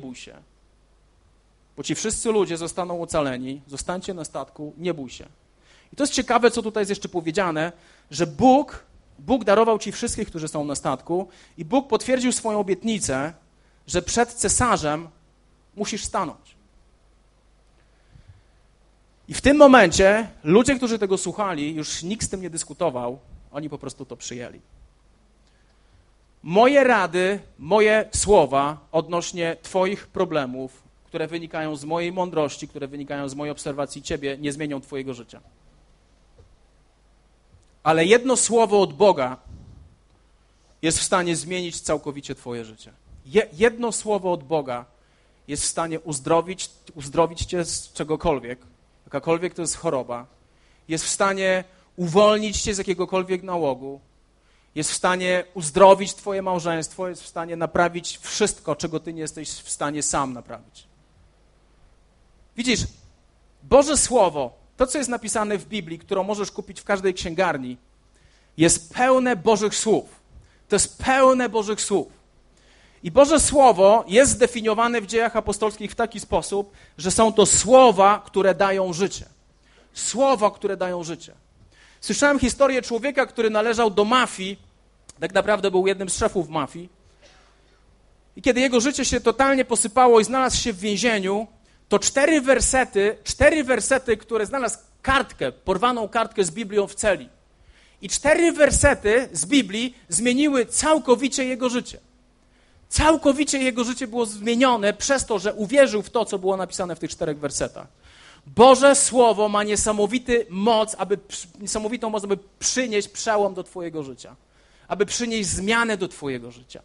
bo ci wszyscy ludzie zostaną ocaleni, zostańcie na statku, nie bój się. I to jest ciekawe, co tutaj jest jeszcze powiedziane, że Bóg darował ci wszystkich, którzy są na statku i Bóg potwierdził swoją obietnicę, że przed cesarzem musisz stanąć. I w tym momencie ludzie, którzy tego słuchali, już nikt z tym nie dyskutował, oni po prostu to przyjęli. Moje rady, moje słowa odnośnie twoich problemów, które wynikają z mojej mądrości, które wynikają z mojej obserwacji ciebie, nie zmienią twojego życia. Ale jedno słowo od Boga jest w stanie zmienić całkowicie twoje życie. Jedno słowo od Boga jest w stanie uzdrowić cię z czegokolwiek, jakakolwiek to jest choroba, jest w stanie uwolnić cię z jakiegokolwiek nałogu, jest w stanie uzdrowić twoje małżeństwo, jest w stanie naprawić wszystko, czego ty nie jesteś w stanie sam naprawić. Widzisz, Boże Słowo, to, co jest napisane w Biblii, którą możesz kupić w każdej księgarni, jest pełne Bożych słów. To jest pełne Bożych słów. I Boże Słowo jest zdefiniowane w Dziejach Apostolskich w taki sposób, że są to słowa, które dają życie. Słowa, które dają życie. Słyszałem historię człowieka, który należał do mafii, tak naprawdę był jednym z szefów mafii. I kiedy jego życie się totalnie posypało i znalazł się w więzieniu, to cztery wersety, które znalazł porwaną kartkę z Biblią w celi. I 4 wersety z Biblii zmieniły całkowicie jego życie. Całkowicie jego życie było zmienione przez to, że uwierzył w to, co było napisane w tych 4 wersetach. Boże Słowo ma niesamowitą moc, aby przynieść przełom do twojego życia. Aby przynieść zmianę do twojego życia.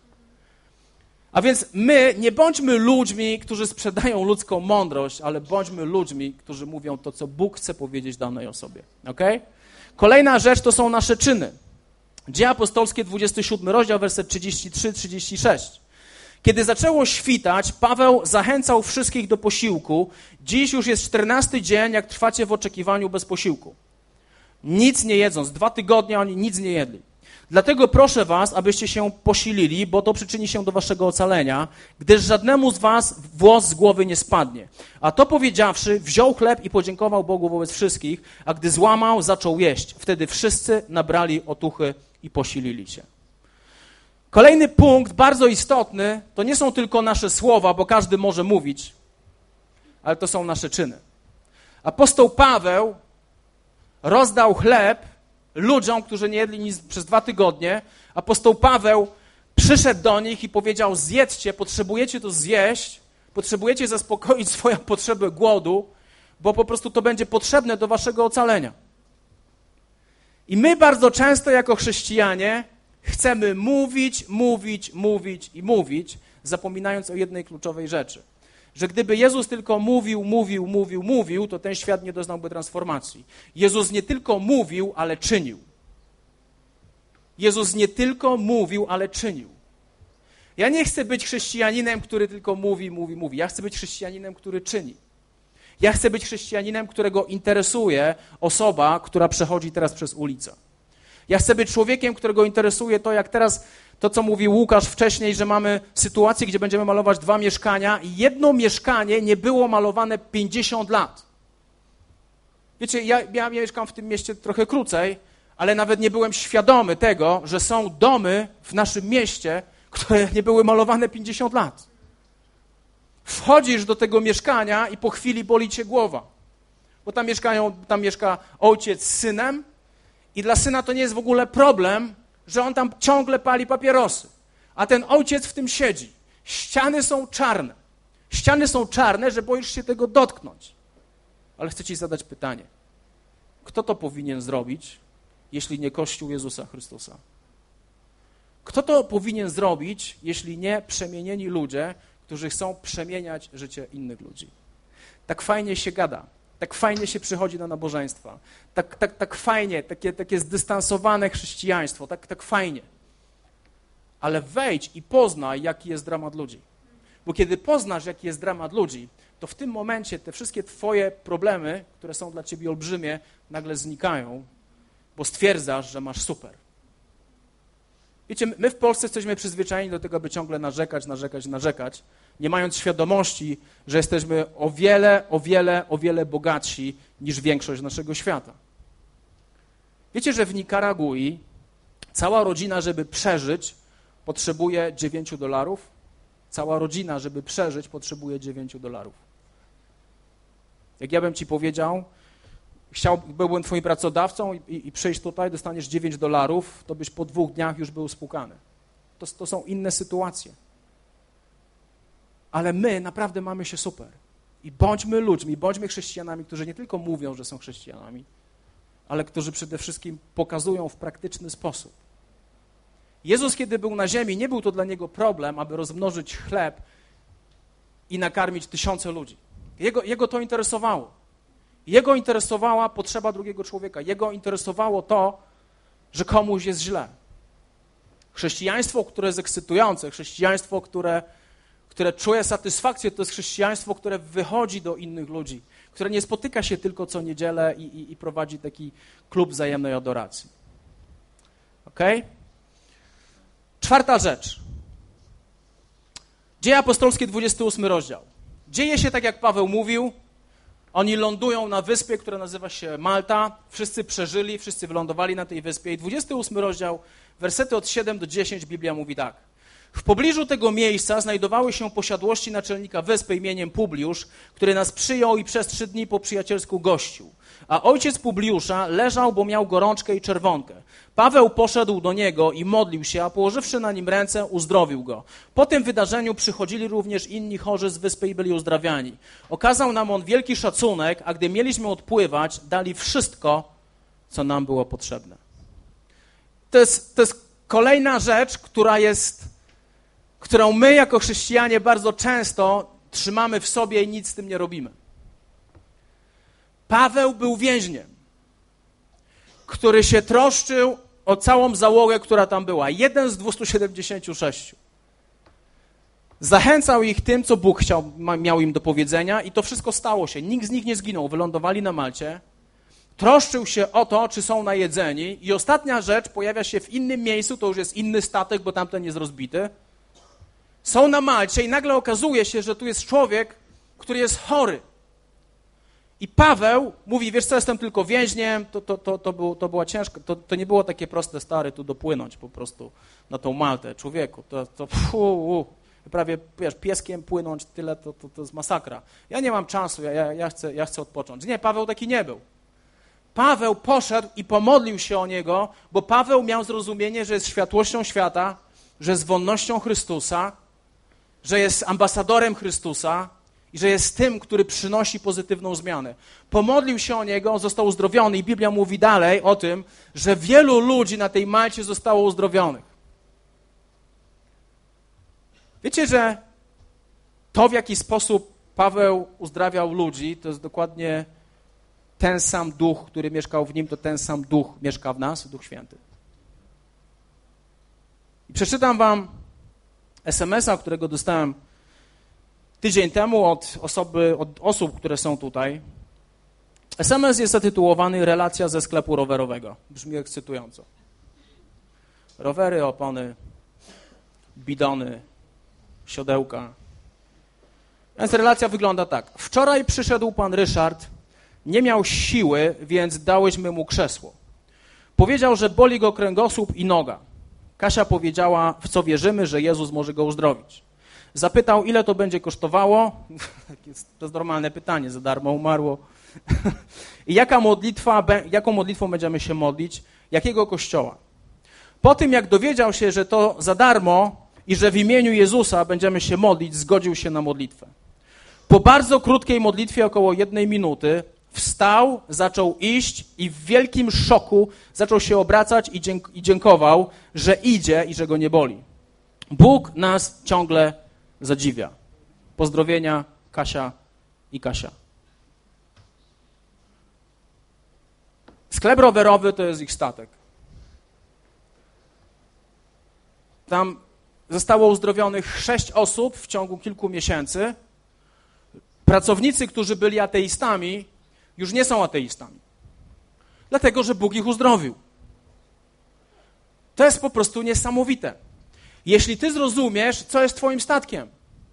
A więc my nie bądźmy ludźmi, którzy sprzedają ludzką mądrość, ale bądźmy ludźmi, którzy mówią to, co Bóg chce powiedzieć danej osobie. Okay? Kolejna rzecz to są nasze czyny. Dzieje apostolskie, 27 rozdział, werset 33-36. Kiedy zaczęło świtać, Paweł zachęcał wszystkich do posiłku. Dziś już jest 14 dzień, jak trwacie w oczekiwaniu bez posiłku. Nic nie jedząc. 2 tygodnie oni nic nie jedli. Dlatego proszę was, abyście się posilili, bo to przyczyni się do waszego ocalenia, gdyż żadnemu z was włos z głowy nie spadnie. A to powiedziawszy, wziął chleb i podziękował Bogu wobec wszystkich, a gdy złamał, zaczął jeść. Wtedy wszyscy nabrali otuchy i posilili się. Kolejny punkt, bardzo istotny, to nie są tylko nasze słowa, bo każdy może mówić, ale to są nasze czyny. Apostoł Paweł rozdał chleb ludziom, którzy nie jedli nic przez 2 tygodnie. Apostoł Paweł przyszedł do nich i powiedział: zjedzcie, potrzebujecie to zjeść, potrzebujecie zaspokoić swoją potrzebę głodu, bo po prostu to będzie potrzebne do waszego ocalenia. I my bardzo często jako chrześcijanie chcemy mówić, zapominając o jednej kluczowej rzeczy. Że gdyby Jezus tylko mówił, to ten świat nie doznałby transformacji. Jezus nie tylko mówił, ale czynił. Jezus nie tylko mówił, ale czynił. Ja nie chcę być chrześcijaninem, który tylko mówi. Ja chcę być chrześcijaninem, który czyni. Ja chcę być chrześcijaninem, którego interesuje osoba, która przechodzi teraz przez ulicę. Ja chcę być człowiekiem, którego interesuje to, jak teraz, to co mówił Łukasz wcześniej, że mamy sytuację, gdzie będziemy malować 2 mieszkania i jedno mieszkanie nie było malowane 50 lat. Wiecie, ja mieszkam w tym mieście trochę krócej, ale nawet nie byłem świadomy tego, że są domy w naszym mieście, które nie były malowane 50 lat. Wchodzisz do tego mieszkania i po chwili boli cię głowa, bo tam mieszka ojciec z synem i dla syna to nie jest w ogóle problem, że on tam ciągle pali papierosy, a ten ojciec w tym siedzi. Ściany są czarne. Ściany są czarne, że boisz się tego dotknąć. Ale chcę ci zadać pytanie. Kto to powinien zrobić, jeśli nie Kościół Jezusa Chrystusa? Kto to powinien zrobić, jeśli nie przemienieni ludzie, którzy chcą przemieniać życie innych ludzi? Tak fajnie się gada, tak fajnie się przychodzi na nabożeństwa, tak fajnie, takie zdystansowane chrześcijaństwo, tak fajnie. Ale wejdź i poznaj, jaki jest dramat ludzi. Bo kiedy poznasz, jaki jest dramat ludzi, to w tym momencie te wszystkie twoje problemy, które są dla ciebie olbrzymie, nagle znikają, bo stwierdzasz, że masz super. Wiecie, my w Polsce jesteśmy przyzwyczajeni do tego, aby ciągle narzekać, nie mając świadomości, że jesteśmy o wiele bogatsi niż większość naszego świata. Wiecie, że w Nikaragui cała rodzina, żeby przeżyć, potrzebuje $9? Cała rodzina, żeby przeżyć, potrzebuje $9. Jak ja bym ci powiedział, byłbym twoim pracodawcą i przyjść tutaj, dostaniesz $9, to byś po 2 dniach już był spłukany. To są inne sytuacje. Ale my naprawdę mamy się super. I bądźmy ludźmi, bądźmy chrześcijanami, którzy nie tylko mówią, że są chrześcijanami, ale którzy przede wszystkim pokazują w praktyczny sposób. Jezus, kiedy był na ziemi, nie był to dla Niego problem, aby rozmnożyć chleb i nakarmić 1000 ludzi. Jego to interesowało. Jego interesowała potrzeba drugiego człowieka. Jego interesowało to, że komuś jest źle. Chrześcijaństwo, które jest ekscytujące, chrześcijaństwo, które czuje satysfakcję, to jest chrześcijaństwo, które wychodzi do innych ludzi, które nie spotyka się tylko co niedzielę i prowadzi taki klub wzajemnej adoracji. Okej? 4. rzecz. Dzieje apostolskie, 28 rozdział. Dzieje się tak, jak Paweł mówił. Oni lądują na wyspie, która nazywa się Malta. Wszyscy przeżyli, wszyscy wylądowali na tej wyspie. I 28 rozdział, wersety od 7 do 10, Biblia mówi tak. W pobliżu tego miejsca znajdowały się posiadłości naczelnika wyspy imieniem Publiusz, który nas przyjął i przez 3 dni po przyjacielsku gościł. A ojciec Publiusza leżał, bo miał gorączkę i czerwonkę. Paweł poszedł do niego i modlił się, a położywszy na nim ręce, uzdrowił go. Po tym wydarzeniu przychodzili również inni chorzy z wyspy i byli uzdrawiani. Okazał nam on wielki szacunek, a gdy mieliśmy odpływać, dali wszystko, co nam było potrzebne. To jest kolejna rzecz, którą my jako chrześcijanie bardzo często trzymamy w sobie i nic z tym nie robimy. Paweł był więźniem, który się troszczył o całą załogę, która tam była. 1 z 276. Zachęcał ich tym, co Bóg miał im do powiedzenia i to wszystko stało się. Nikt z nich nie zginął. Wylądowali na Malcie. Troszczył się o to, czy są najedzeni i ostatnia rzecz pojawia się w innym miejscu, to już jest inny statek, bo tamten jest rozbity. Są na Malcie i nagle okazuje się, że tu jest człowiek, który jest chory. I Paweł mówi, wiesz co, jestem tylko więźniem, to była ciężka, to nie było takie proste, stary, tu dopłynąć po prostu na tą Maltę. Człowieku, prawie, wiesz, pieskiem płynąć tyle, to jest masakra. Ja nie mam czasu, ja chcę odpocząć. Nie, Paweł taki nie był. Paweł poszedł i pomodlił się o niego, bo Paweł miał zrozumienie, że jest światłością świata, że jest wolnością Chrystusa, że jest ambasadorem Chrystusa i że jest tym, który przynosi pozytywną zmianę. Pomodlił się o niego, został uzdrowiony i Biblia mówi dalej o tym, że wielu ludzi na tej Malcie zostało uzdrowionych. Wiecie, że to, w jaki sposób Paweł uzdrawiał ludzi, to jest dokładnie ten sam duch, który mieszkał w nim, to ten sam duch mieszka w nas, Duch Święty. I przeczytam wam SMS-a, którego dostałem tydzień temu od osób, które są tutaj. SMS jest zatytułowany Relacja ze sklepu rowerowego. Brzmi ekscytująco. Rowery, opony, bidony, siodełka. Więc relacja wygląda tak. Wczoraj przyszedł pan Ryszard, nie miał siły, więc dałyśmy mu krzesło. Powiedział, że boli go kręgosłup i noga. Kasia powiedziała, w co wierzymy, że Jezus może go uzdrowić. Zapytał, ile to będzie kosztowało. To jest normalne pytanie, za darmo umarło. I jaką modlitwą będziemy się modlić? Jakiego kościoła? Po tym, jak dowiedział się, że to za darmo i że w imieniu Jezusa będziemy się modlić, zgodził się na modlitwę. Po bardzo krótkiej modlitwie, około 1 minuty, wstał, zaczął iść i w wielkim szoku zaczął się obracać i dziękował, że idzie i że go nie boli. Bóg nas ciągle zadziwia. Pozdrowienia, Kasia i Kasia. Sklep rowerowy to jest ich statek. Tam zostało uzdrowionych 6 osób w ciągu kilku miesięcy. Pracownicy, którzy byli ateistami, już nie są ateistami. Dlatego, że Bóg ich uzdrowił. To jest po prostu niesamowite. Jeśli ty zrozumiesz, co jest twoim statkiem,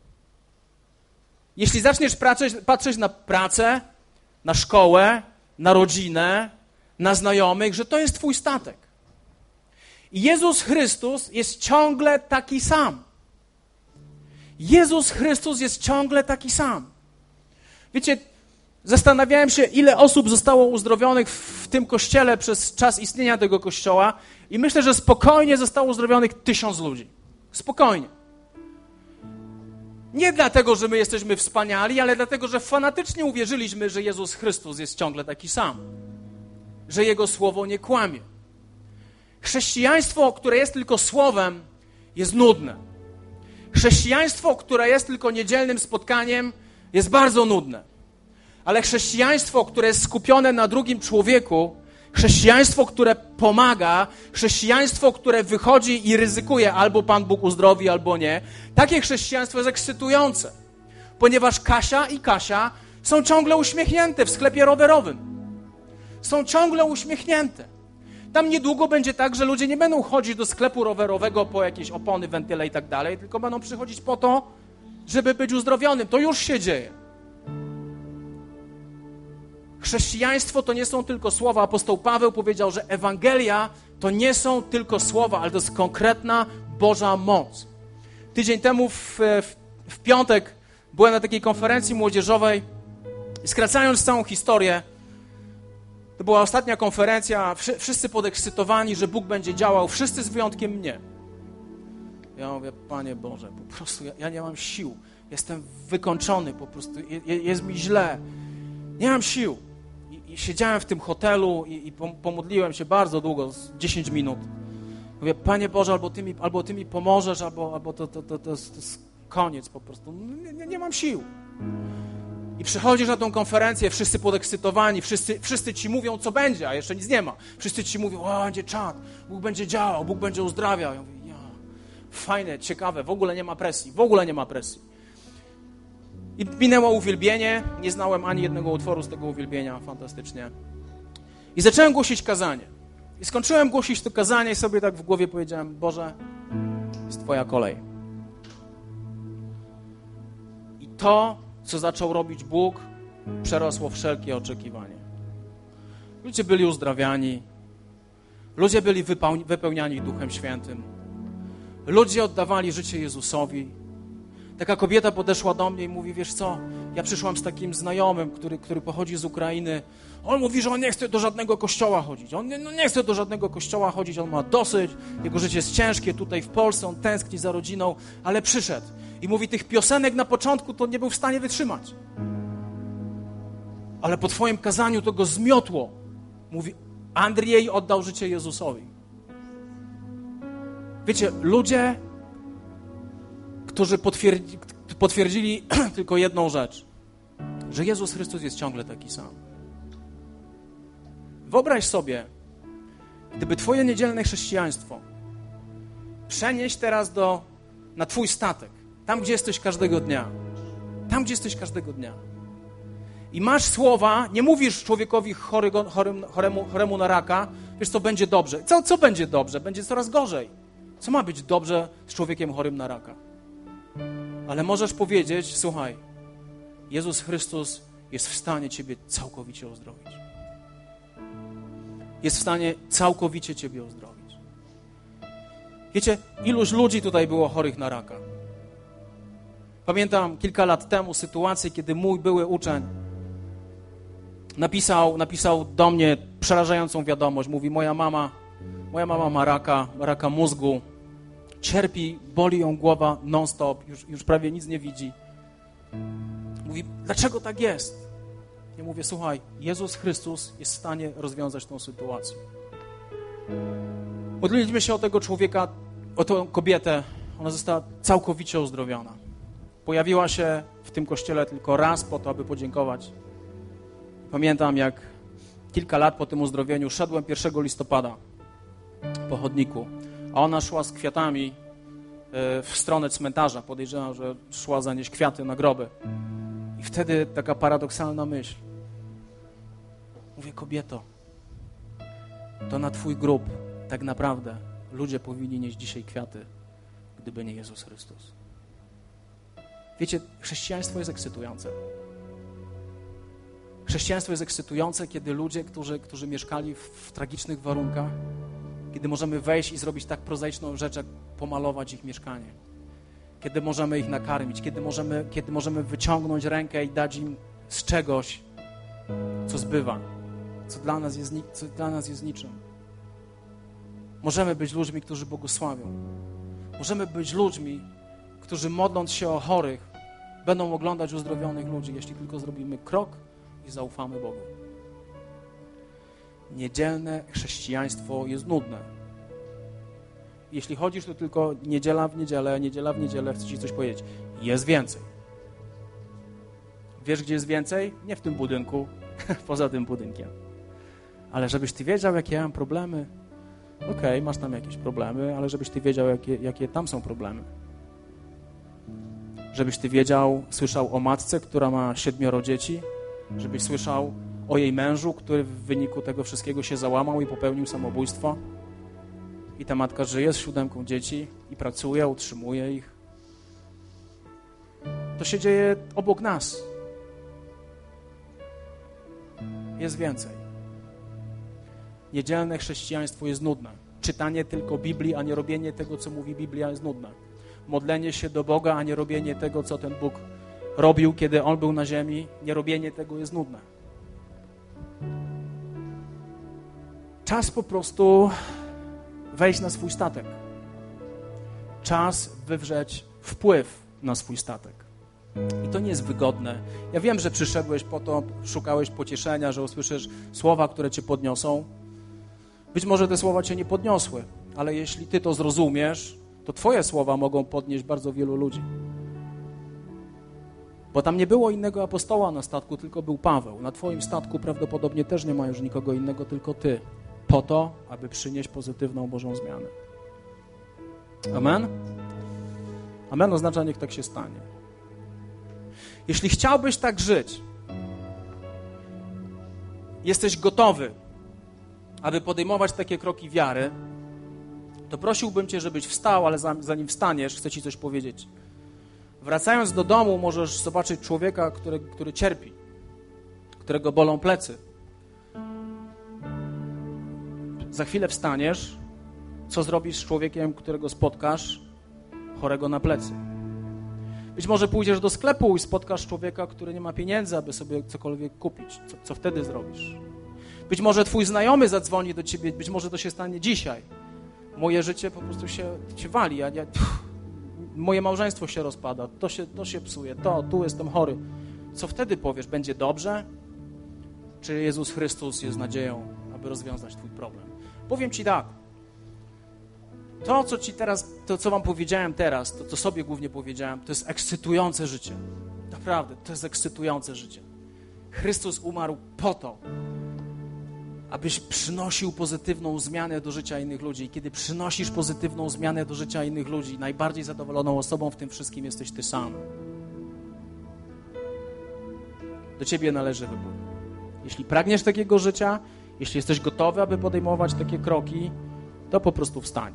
jeśli zaczniesz patrzeć na pracę, na szkołę, na rodzinę, na znajomych, że to jest twój statek. I Jezus Chrystus jest ciągle taki sam. Jezus Chrystus jest ciągle taki sam. Wiecie, zastanawiałem się, ile osób zostało uzdrowionych w tym kościele przez czas istnienia tego kościoła i myślę, że spokojnie zostało uzdrowionych 1000 ludzi. Spokojnie. Nie dlatego, że my jesteśmy wspaniali, ale dlatego, że fanatycznie uwierzyliśmy, że Jezus Chrystus jest ciągle taki sam. Że Jego słowo nie kłamie. Chrześcijaństwo, które jest tylko słowem, jest nudne. Chrześcijaństwo, które jest tylko niedzielnym spotkaniem, jest bardzo nudne. Ale chrześcijaństwo, które jest skupione na drugim człowieku, chrześcijaństwo, które pomaga, chrześcijaństwo, które wychodzi i ryzykuje, albo Pan Bóg uzdrowi, albo nie, takie chrześcijaństwo jest ekscytujące. Ponieważ Kasia i Kasia są ciągle uśmiechnięte w sklepie rowerowym. Są ciągle uśmiechnięte. Tam niedługo będzie tak, że ludzie nie będą chodzić do sklepu rowerowego po jakieś opony, wentyle i tak dalej, tylko będą przychodzić po to, żeby być uzdrowionym. To już się dzieje. Chrześcijaństwo to nie są tylko słowa. Apostoł Paweł powiedział, że Ewangelia to nie są tylko słowa, ale to jest konkretna Boża moc. Tydzień temu w piątek byłem na takiej konferencji młodzieżowej i skracając całą historię, to była ostatnia konferencja, wszyscy podekscytowani, że Bóg będzie działał, wszyscy z wyjątkiem mnie. Ja mówię, Panie Boże, po prostu ja nie mam sił, jestem wykończony po prostu, jest mi źle, nie mam sił. I siedziałem w tym hotelu i pomodliłem się bardzo długo, 10 minut. Mówię, Panie Boże, albo Ty mi pomożesz, albo to jest koniec po prostu, nie mam sił. I przychodzisz na tą konferencję, wszyscy podekscytowani, wszyscy ci mówią, co będzie, a jeszcze nic nie ma. Wszyscy ci mówią, o, będzie czad, Bóg będzie działał, Bóg będzie uzdrawiał. Ja mówię, fajne, ciekawe, w ogóle nie ma presji. I minęło uwielbienie, nie znałem ani jednego utworu z tego uwielbienia, fantastycznie. I zacząłem głosić kazanie. I skończyłem głosić to kazanie i sobie tak w głowie powiedziałem, Boże, jest Twoja kolej. I to, co zaczął robić Bóg, przerosło wszelkie oczekiwanie. Ludzie byli uzdrawiani, ludzie byli wypełniani Duchem Świętym, ludzie oddawali życie Jezusowi. Taka kobieta podeszła do mnie i mówi, wiesz co, ja przyszłam z takim znajomym, który pochodzi z Ukrainy. On mówi, że on nie chce do żadnego kościoła chodzić. On nie chce do żadnego kościoła chodzić, on ma dosyć, jego życie jest ciężkie tutaj w Polsce, on tęskni za rodziną, ale przyszedł. I mówi, tych piosenek na początku to nie był w stanie wytrzymać. Ale po twoim kazaniu to go zmiotło. Mówi, Andrzej oddał życie Jezusowi. Wiecie, ludzie, którzy potwierdzili tylko jedną rzecz, że Jezus Chrystus jest ciągle taki sam. Wyobraź sobie, gdyby twoje niedzielne chrześcijaństwo przenieść teraz na twój statek, tam, gdzie jesteś każdego dnia. Tam, gdzie jesteś każdego dnia. I masz słowa, nie mówisz człowiekowi choremu na raka, wiesz co, będzie dobrze. Co będzie dobrze? Będzie coraz gorzej. Co ma być dobrze z człowiekiem chorym na raka? Ale możesz powiedzieć, słuchaj, Jezus Chrystus jest w stanie ciebie całkowicie uzdrowić. jest w stanie całkowicie ciebie uzdrowić. Wiecie, iluś ludzi tutaj było chorych na raka. Pamiętam kilka lat temu sytuację, kiedy mój były uczeń napisał do mnie przerażającą wiadomość. Mówi, moja mama ma raka mózgu, cierpi, boli ją głowa non-stop, już prawie nic nie widzi. Mówi, dlaczego tak jest? Ja mówię, słuchaj, Jezus Chrystus jest w stanie rozwiązać tą sytuację. Modliliśmy się o tego człowieka, o tę kobietę, ona została całkowicie uzdrowiona. Pojawiła się w tym kościele tylko raz po to, aby podziękować. Pamiętam, jak kilka lat po tym uzdrowieniu szedłem 1 listopada po chodniku, a ona szła z kwiatami w stronę cmentarza. Podejrzewam, że szła zanieść kwiaty na groby. I wtedy taka paradoksalna myśl. Mówię, kobieto, to na twój grób tak naprawdę ludzie powinni nieść dzisiaj kwiaty, gdyby nie Jezus Chrystus. Wiecie, chrześcijaństwo jest ekscytujące. Chrześcijaństwo jest ekscytujące, kiedy ludzie, którzy mieszkali w tragicznych warunkach, kiedy możemy wejść i zrobić tak prozaiczną rzecz, jak pomalować ich mieszkanie. Kiedy możemy ich nakarmić, kiedy możemy wyciągnąć rękę i dać im z czegoś, co zbywa, co dla nas jest niczym. Możemy być ludźmi, którzy błogosławią. Możemy być ludźmi, którzy modląc się o chorych, będą oglądać uzdrowionych ludzi, jeśli tylko zrobimy krok i zaufamy Bogu. Niedzielne chrześcijaństwo jest nudne. Jeśli chodzisz, to tylko niedziela w niedzielę, chcę ci coś powiedzieć. Jest więcej. Wiesz, gdzie jest więcej? Nie w tym budynku, poza tym budynkiem. Ale żebyś ty wiedział, jakie ja mam problemy. Okej, masz tam jakieś problemy, ale żebyś ty wiedział, jakie tam są problemy. Żebyś ty słyszał o matce, która ma 7 dzieci, żebyś słyszał o jej mężu, który w wyniku tego wszystkiego się załamał i popełnił samobójstwo. I ta matka żyje z 7 dzieci i pracuje, utrzymuje ich. To się dzieje obok nas. Jest więcej. Niedzielne chrześcijaństwo jest nudne. Czytanie tylko Biblii, a nie robienie tego, co mówi Biblia, jest nudne. Modlenie się do Boga, a nie robienie tego, co ten Bóg robił, kiedy On był na ziemi, nie robienie tego jest nudne. Czas po prostu wejść na swój statek. Czas wywrzeć wpływ na swój statek. I to nie jest wygodne. Ja wiem, że przyszedłeś po to, szukałeś pocieszenia, że usłyszysz słowa, które cię podniosą. Być może te słowa cię nie podniosły, ale jeśli ty to zrozumiesz, to twoje słowa mogą podnieść bardzo wielu ludzi. Bo tam nie było innego apostoła na statku, tylko był Paweł. Na twoim statku prawdopodobnie też nie ma już nikogo innego, tylko ty. Po to, aby przynieść pozytywną Bożą zmianę. Amen? Amen oznacza, niech tak się stanie. Jeśli chciałbyś tak żyć, jesteś gotowy, aby podejmować takie kroki wiary, to prosiłbym cię, żebyś wstał, ale zanim wstaniesz, chcę ci coś powiedzieć. Wracając do domu, możesz zobaczyć człowieka, który cierpi, którego bolą plecy. Za chwilę wstaniesz, co zrobisz z człowiekiem, którego spotkasz, chorego na plecy. Być może pójdziesz do sklepu i spotkasz człowieka, który nie ma pieniędzy, aby sobie cokolwiek kupić. Co wtedy zrobisz? Być może twój znajomy zadzwoni do ciebie, być może to się stanie dzisiaj. Moje życie po prostu się wali. Moje małżeństwo się rozpada, to się psuje, tu jestem chory. Co wtedy powiesz? Będzie dobrze? Czy Jezus Chrystus jest nadzieją, aby rozwiązać twój problem? Powiem ci tak. To, co ci teraz, to co wam powiedziałem teraz, to co sobie głównie powiedziałem, to jest ekscytujące życie. Naprawdę, to jest ekscytujące życie. Chrystus umarł po to, abyś przynosił pozytywną zmianę do życia innych ludzi. I kiedy przynosisz pozytywną zmianę do życia innych ludzi, najbardziej zadowoloną osobą w tym wszystkim jesteś ty sam. Do ciebie należy wybór. Jeśli pragniesz takiego życia, jeśli jesteś gotowy, aby podejmować takie kroki, to po prostu wstań.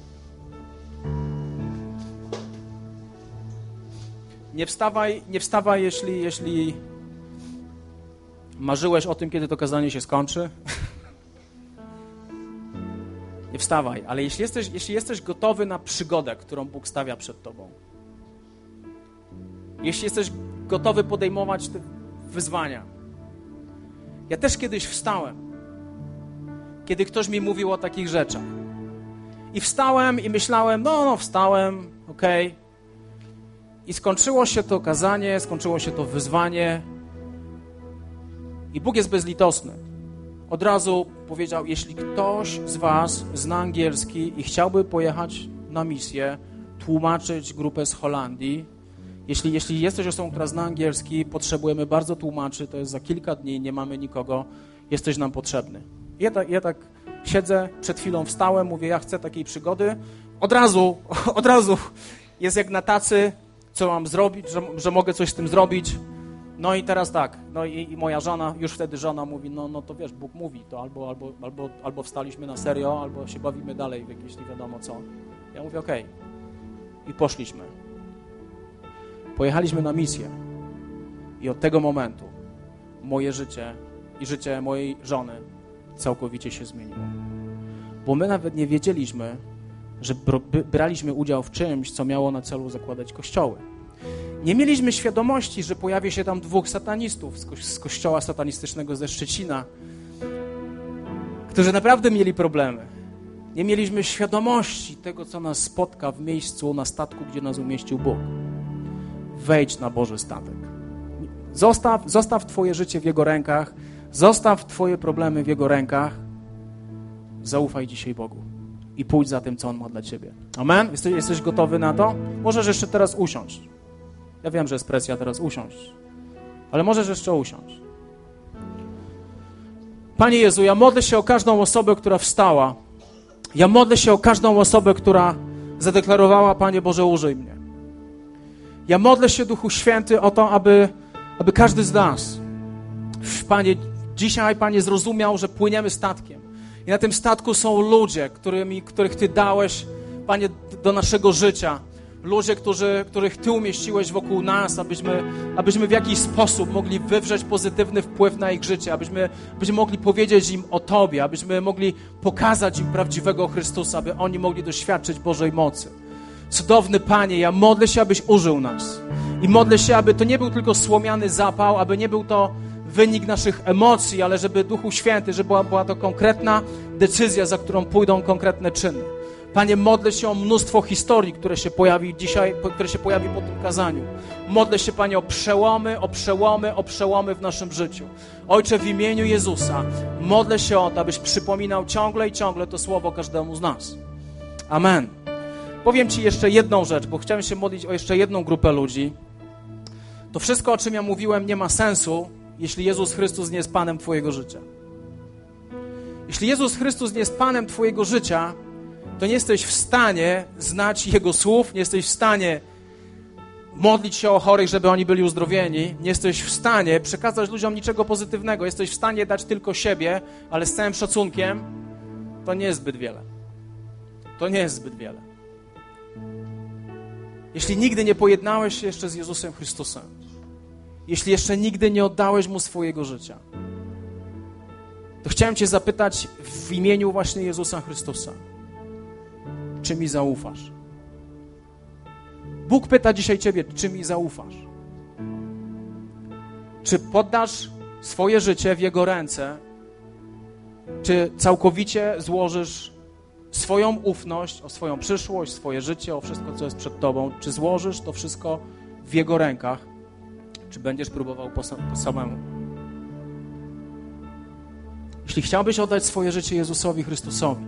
Nie wstawaj, jeśli marzyłeś o tym, kiedy to kazanie się skończy. Nie wstawaj, ale jeśli jesteś gotowy na przygodę, którą Bóg stawia przed tobą, jeśli jesteś gotowy podejmować te wyzwania. Ja też kiedyś wstałem, kiedy ktoś mi mówił o takich rzeczach. I wstałem i myślałem, wstałem, okej. I skończyło się to kazanie, skończyło się to wyzwanie. I Bóg jest bezlitosny. Od razu powiedział, jeśli ktoś z was zna angielski i chciałby pojechać na misję, tłumaczyć grupę z Holandii, jeśli jesteś osobą, która zna angielski, potrzebujemy bardzo tłumaczy, to jest za kilka dni, nie mamy nikogo, jesteś nam potrzebny. Ja tak siedzę, przed chwilą wstałem, mówię, ja chcę takiej przygody. Od razu jest jak na tacy, co mam zrobić, że mogę coś z tym zrobić. No i teraz tak, i moja żona, już wtedy żona mówi, no to wiesz, Bóg mówi, to albo wstaliśmy na serio, albo się bawimy dalej w jakieś nie wiadomo co. Ja mówię, okej. I poszliśmy. Pojechaliśmy na misję i od tego momentu moje życie i życie mojej żony całkowicie się zmieniło. Bo my nawet nie wiedzieliśmy, że braliśmy udział w czymś, co miało na celu zakładać kościoły. Nie mieliśmy świadomości, że pojawi się tam 2 satanistów z kościoła satanistycznego ze Szczecina, którzy naprawdę mieli problemy. Nie mieliśmy świadomości tego, co nas spotka w miejscu na statku, gdzie nas umieścił Bóg. Wejdź na Boży statek. Zostaw twoje życie w Jego rękach, zostaw twoje problemy w Jego rękach. Zaufaj dzisiaj Bogu i pójdź za tym, co On ma dla ciebie. Amen? Jesteś gotowy na to? Możesz jeszcze teraz usiąść. Ja wiem, że jest presja teraz usiąść, ale możesz jeszcze usiąść. Panie Jezu, ja modlę się o każdą osobę, która wstała. Ja modlę się o każdą osobę, która zadeklarowała, Panie Boże, użyj mnie. Ja modlę się, Duchu Święty, o to, aby każdy z nas, Panie, dzisiaj, Panie, zrozumiał, że płyniemy statkiem. I na tym statku są ludzie, których Ty dałeś, Panie, do naszego życia. Ludzie, których Ty umieściłeś wokół nas, abyśmy w jakiś sposób mogli wywrzeć pozytywny wpływ na ich życie, abyśmy mogli powiedzieć im o Tobie, abyśmy mogli pokazać im prawdziwego Chrystusa, aby oni mogli doświadczyć Bożej mocy. Cudowny Panie, ja modlę się, abyś użył nas. I modlę się, aby to nie był tylko słomiany zapał, aby nie był to wynik naszych emocji, ale żeby Duchu Święty, żeby była to konkretna decyzja, za którą pójdą konkretne czyny. Panie, modlę się o mnóstwo historii, które się pojawi dzisiaj, które się pojawi po tym kazaniu. Modlę się, Panie, o przełomy w naszym życiu. Ojcze, w imieniu Jezusa, modlę się o to, abyś przypominał ciągle i ciągle to słowo każdemu z nas. Amen. Powiem Ci jeszcze jedną rzecz, bo chciałem się modlić o jeszcze jedną grupę ludzi. To wszystko, o czym ja mówiłem, nie ma sensu, jeśli Jezus Chrystus nie jest Panem Twojego życia. Jeśli Jezus Chrystus nie jest Panem Twojego życia, to nie jesteś w stanie znać Jego słów, nie jesteś w stanie modlić się o chorych, żeby oni byli uzdrowieni, nie jesteś w stanie przekazać ludziom niczego pozytywnego, jesteś w stanie dać tylko siebie, ale z całym szacunkiem, to nie jest zbyt wiele. To nie jest zbyt wiele. Jeśli nigdy nie pojednałeś się jeszcze z Jezusem Chrystusem, jeśli jeszcze nigdy nie oddałeś Mu swojego życia, to chciałem Cię zapytać w imieniu właśnie Jezusa Chrystusa, czy mi zaufasz? Bóg pyta dzisiaj Ciebie, czy mi zaufasz? Czy poddasz swoje życie w Jego ręce? Czy całkowicie złożysz swoją ufność, o swoją przyszłość, swoje życie, o wszystko, co jest przed Tobą? Czy złożysz to wszystko w Jego rękach? Czy będziesz próbował po samemu? Jeśli chciałbyś oddać swoje życie Jezusowi Chrystusowi,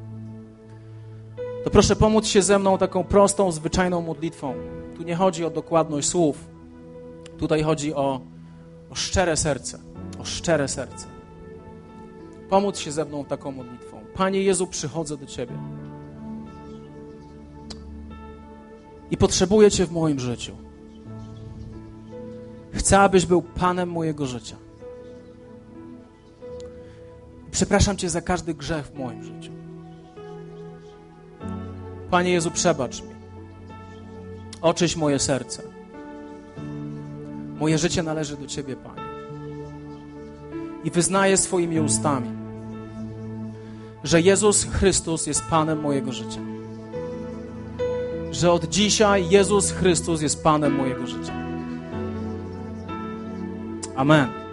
to proszę pomóc się ze mną taką prostą, zwyczajną modlitwą. Tu nie chodzi o dokładność słów. Tutaj chodzi o szczere serce. O szczere serce. Pomóc się ze mną taką modlitwą. Panie Jezu, przychodzę do Ciebie. I potrzebuję Cię w moim życiu. Chcę, abyś był Panem mojego życia. Przepraszam Cię za każdy grzech w moim życiu. Panie Jezu, przebacz mi. Oczyść moje serce. Moje życie należy do Ciebie, Panie. I wyznaję swoimi ustami, że Jezus Chrystus jest Panem mojego życia. Że od dzisiaj Jezus Chrystus jest Panem mojego życia. Amen.